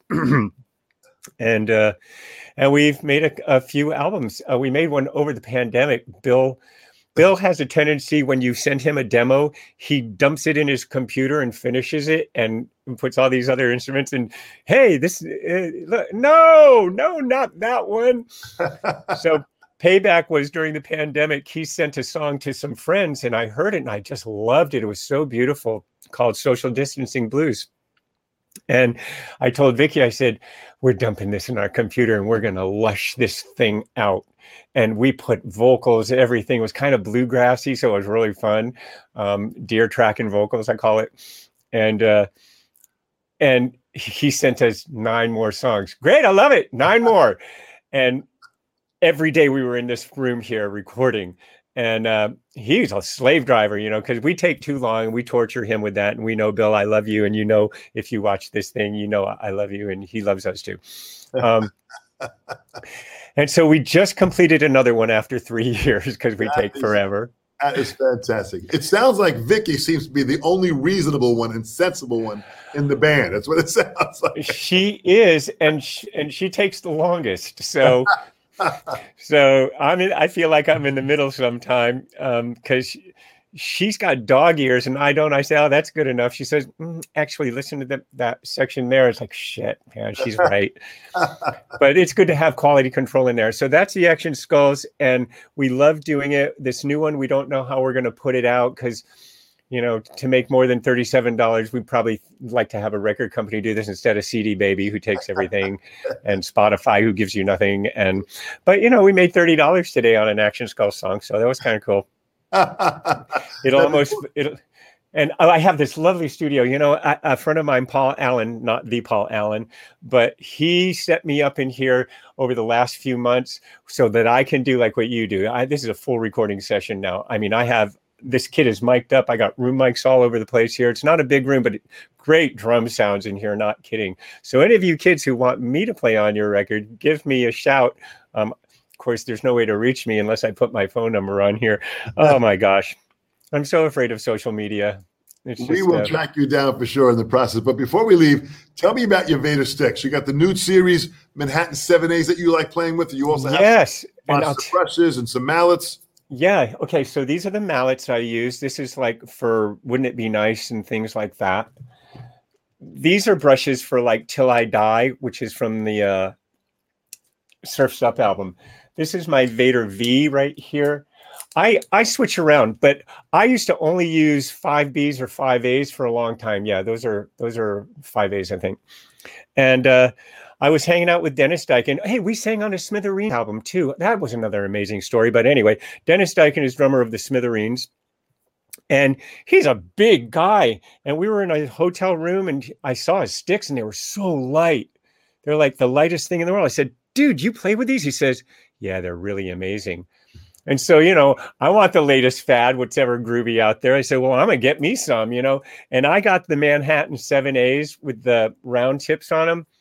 and uh, and we've made a, a few albums. Uh, we made one over the pandemic. Bill Bill has a tendency when you send him a demo, he dumps it in his computer and finishes it and puts all these other instruments and, hey, this, uh, look, no, no, not that one. So Payback was during the pandemic. He sent a song to some friends and I heard it and I just loved it. It was so beautiful, called Social Distancing Blues. And I told Vicky, I said, we're dumping this in our computer and we're going to lush this thing out. And we put vocals, everything was kind of bluegrassy. So it was really fun. Um, deer tracking vocals, I call it. And, uh, and he sent us nine more songs. Great. I love it. Nine more. And, every day we were in this room here recording. And uh, he's a slave driver, you know, because we take too long and we torture him with that. And we know, Bill, I love you. And you know, if you watch this thing, you know, I love you. And he loves us too. Um, and so we just completed another one after three years because we that take is, forever. That is fantastic. It sounds like Vicky seems to be the only reasonable one and sensible one in the band. That's what it sounds like. She is. And she, and she takes the longest. So So I mean, I feel like I'm in the middle sometime because um, she's got dog ears and I don't. I say, oh, that's good enough. She says, mm, actually, listen to the, that section there. It's like, shit, man, she's right. But it's good to have quality control in there. So that's the Action Skulls. And we love doing it. This new one, we don't know how we're going to put it out because, you know, to make more than thirty-seven dollars, we'd probably like to have a record company do this instead of C D Baby, who takes everything, and Spotify, who gives you nothing. And, but, you know, we made thirty dollars today on an Action Skull song. So that was kind of cool. It'll almost, it'll, and I have this lovely studio, you know, a, a friend of mine, Paul Allen, not the Paul Allen, but he set me up in here over the last few months so that I can do like what you do. I, this is a full recording session now. I mean, I have, this kid is mic'd up. I got room mics all over the place here. It's not a big room, but great drum sounds in here. Not kidding. So any of you kids who want me to play on your record, give me a shout. Um, of course, there's no way to reach me unless I put my phone number on here. Oh my gosh. I'm so afraid of social media. It's just, we will uh, track you down for sure in the process. But before we leave, tell me about your Vater sticks. You got the Nude Series Manhattan seven A's that you like playing with. You also have yes. monster t- brushes and some mallets. Yeah. Okay. So these are the mallets I use. This is like for Wouldn't It Be Nice and things like that. These are brushes for like Till I Die, which is from the uh, Surf's Up album. This is my Vater V right here. I, I switch around, but I used to only use five B's or five A's for a long time. Yeah, those are those are five A's, I think. And uh, I was hanging out with Dennis Dyken. Hey, we sang on a Smithereens album too. That was another amazing story. But anyway, Dennis Dyken is drummer of the Smithereens. And he's a big guy. And we were in a hotel room and I saw his sticks and they were so light. They're like the lightest thing in the world. I said, dude, you play with these? He says, yeah, they're really amazing. And so, you know, I want the latest fad, whatever groovy out there. I said, well, I'm going to get me some, you know. And I got the Manhattan seven A's with the round tips on them.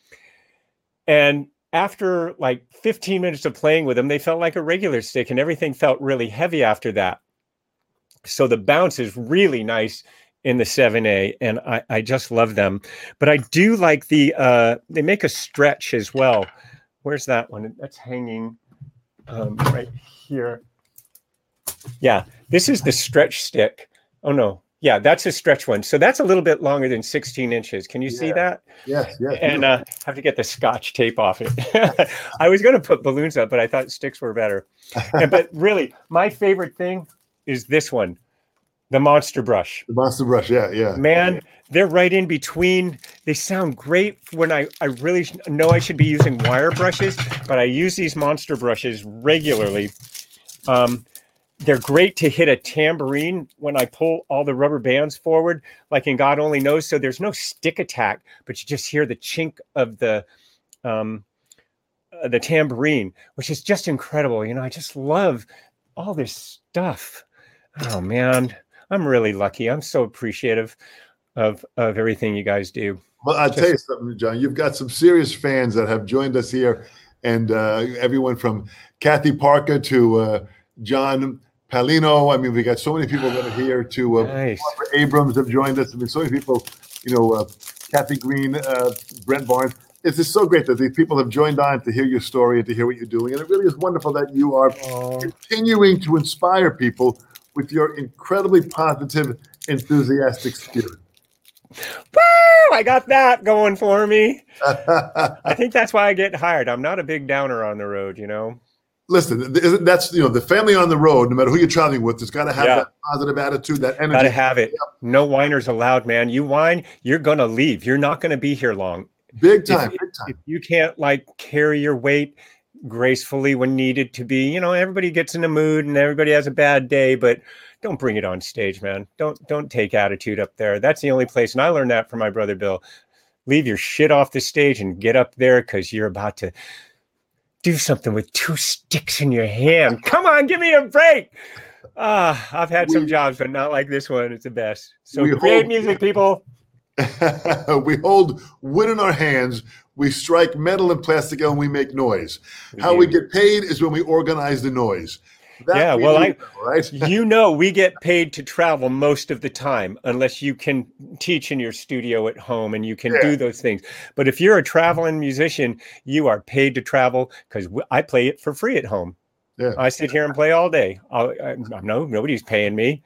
And after like fifteen minutes of playing with them, they felt like a regular stick and everything felt really heavy after that. So the bounce is really nice in the seven A and I, I just love them. But I do like the, uh, they make a stretch as well. Where's that one? That's hanging um, right here. Yeah, this is the stretch stick. Oh, no. Yeah, that's a stretch one. So that's a little bit longer than sixteen inches. Can you yeah. see that? Yes, yes. And uh, have to get the Scotch tape off it. I was going to put balloons up, but I thought sticks were better. And, but really, my favorite thing is this one, the Monster Brush. The Monster Brush, yeah, yeah. Man, they're right in between. They sound great when I, I really know I should be using wire brushes, but I use these Monster Brushes regularly. Um, They're great to hit a tambourine when I pull all the rubber bands forward, like in God Only Knows. So there's no stick attack, but you just hear the chink of the um, uh, the tambourine, which is just incredible. You know, I just love all this stuff. Oh, man, I'm really lucky. I'm so appreciative of, of everything you guys do. Well, I'll just, tell you something, John. You've got some serious fans that have joined us here, and uh, everyone from Kathy Parker to uh, John Palino. I mean, we got so many people that are here to uh, nice. Barbara Abrams have joined us. I mean, so many people, you know, uh, Kathy Green, uh, Brent Barnes. It's just so great that these people have joined on to hear your story and to hear what you're doing. And it really is wonderful that you are oh. continuing to inspire people with your incredibly positive, enthusiastic spirit. Woo! I got that going for me. I think that's why I get hired. I'm not a big downer on the road, you know. Listen, that's, you know, the family on the road, no matter who you're traveling with, has got to have yeah. that positive attitude, that energy. Got to have it. Yeah. No whiners allowed, man. You whine, you're going to leave. You're not going to be here long. Big time, if, big time. If you can't, like, carry your weight gracefully when needed to be, you know, everybody gets in a mood and everybody has a bad day, but don't bring it on stage, man. Don't don't take attitude up there. That's the only place. And I learned that from my brother, Bill. Leave your shit off the stage and get up there because you're about to do something with two sticks in your hand. Come on, give me a break. Ah, I've had we, some jobs, but not like this one. It's the best. So create hold, music, people. We hold wood in our hands. We strike metal and plastic, and we make noise. We How do. we get paid is when we organize the noise. That yeah, well, I, know, right? You know, we get paid to travel most of the time, unless you can teach in your studio at home and you can yeah. do those things. But if you're a traveling musician, you are paid to travel, because I play it for free at home. Yeah. I sit here and play all day. I, I, no, nobody's paying me.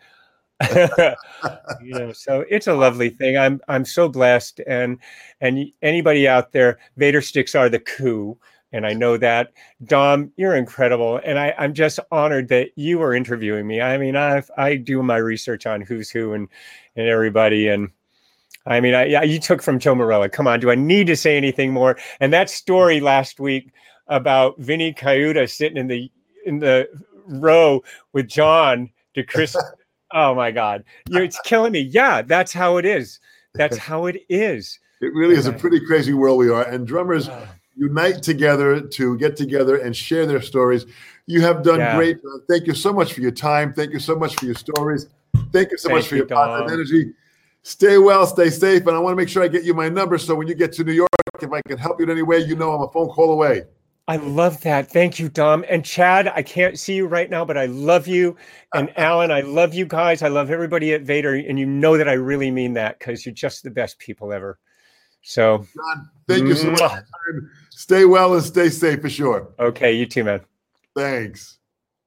You know, so it's a lovely thing. I'm I'm so blessed, and and anybody out there, Vader sticks are the coup. And I know that. Dom, you're incredible. And I, I'm just honored that you were interviewing me. I mean, I I do my research on who's who and, and everybody. And I mean, I, yeah, you took from Joe Morella. Come on, do I need to say anything more? And that story last week about Vinny Cayuta sitting in the in the row with John DeChris. Oh, my God. You're, it's killing me. Yeah, that's how it is. That's how it is. It really is a pretty crazy world we are. And drummers unite together to get together and share their stories. You have done yeah. great. Uh, thank you so much for your time. Thank you so much for your stories. Thank you so thank much for you, your positive energy. Stay well, stay safe. And I want to make sure I get you my number, so when you get to New York, if I can help you in any way, you know I'm a phone call away. I love that. Thank you, Dom. And Chad, I can't see you right now, but I love you. And Alan, I love you guys. I love everybody at Vader. And you know that I really mean that, because you're just the best people ever. So, John, thank you so much for your time. Stay well and stay safe for sure. Okay, you too, man. Thanks.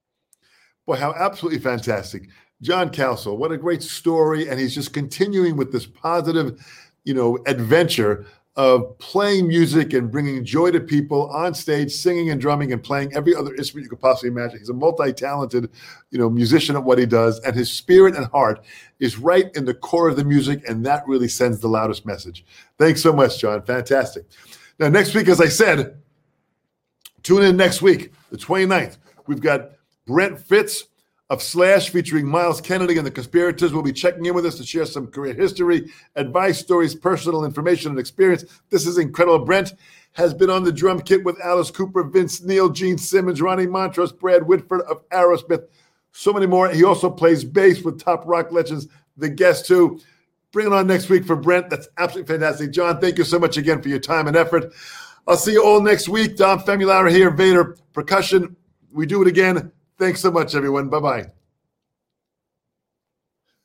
Boy, how absolutely fantastic. John Cowsill, what a great story. And he's just continuing with this positive, you know, adventure of playing music and bringing joy to people on stage, singing and drumming and playing every other instrument you could possibly imagine. He's a multi-talented, you know, musician at what he does, and his spirit and heart is right in the core of the music, and that really sends the loudest message. Thanks so much, John. Fantastic. Now, next week, as I said, tune in next week, the twenty-ninth. We've got Brent Fitz of Slash featuring Miles Kennedy and the Conspirators will be checking in with us to share some career history, advice, stories, personal information, and experience. This is incredible. Brent has been on the drum kit with Alice Cooper, Vince Neil, Gene Simmons, Ronnie Montrose, Brad Whitford of Aerosmith, so many more. He also plays bass with top rock legends, The Guest too. Bring it on next week for Brent. That's absolutely fantastic. John, thank you so much again for your time and effort. I'll see you all next week. Dom Famularo here, Vader Percussion. We do it again. Thanks so much, everyone. Bye-bye.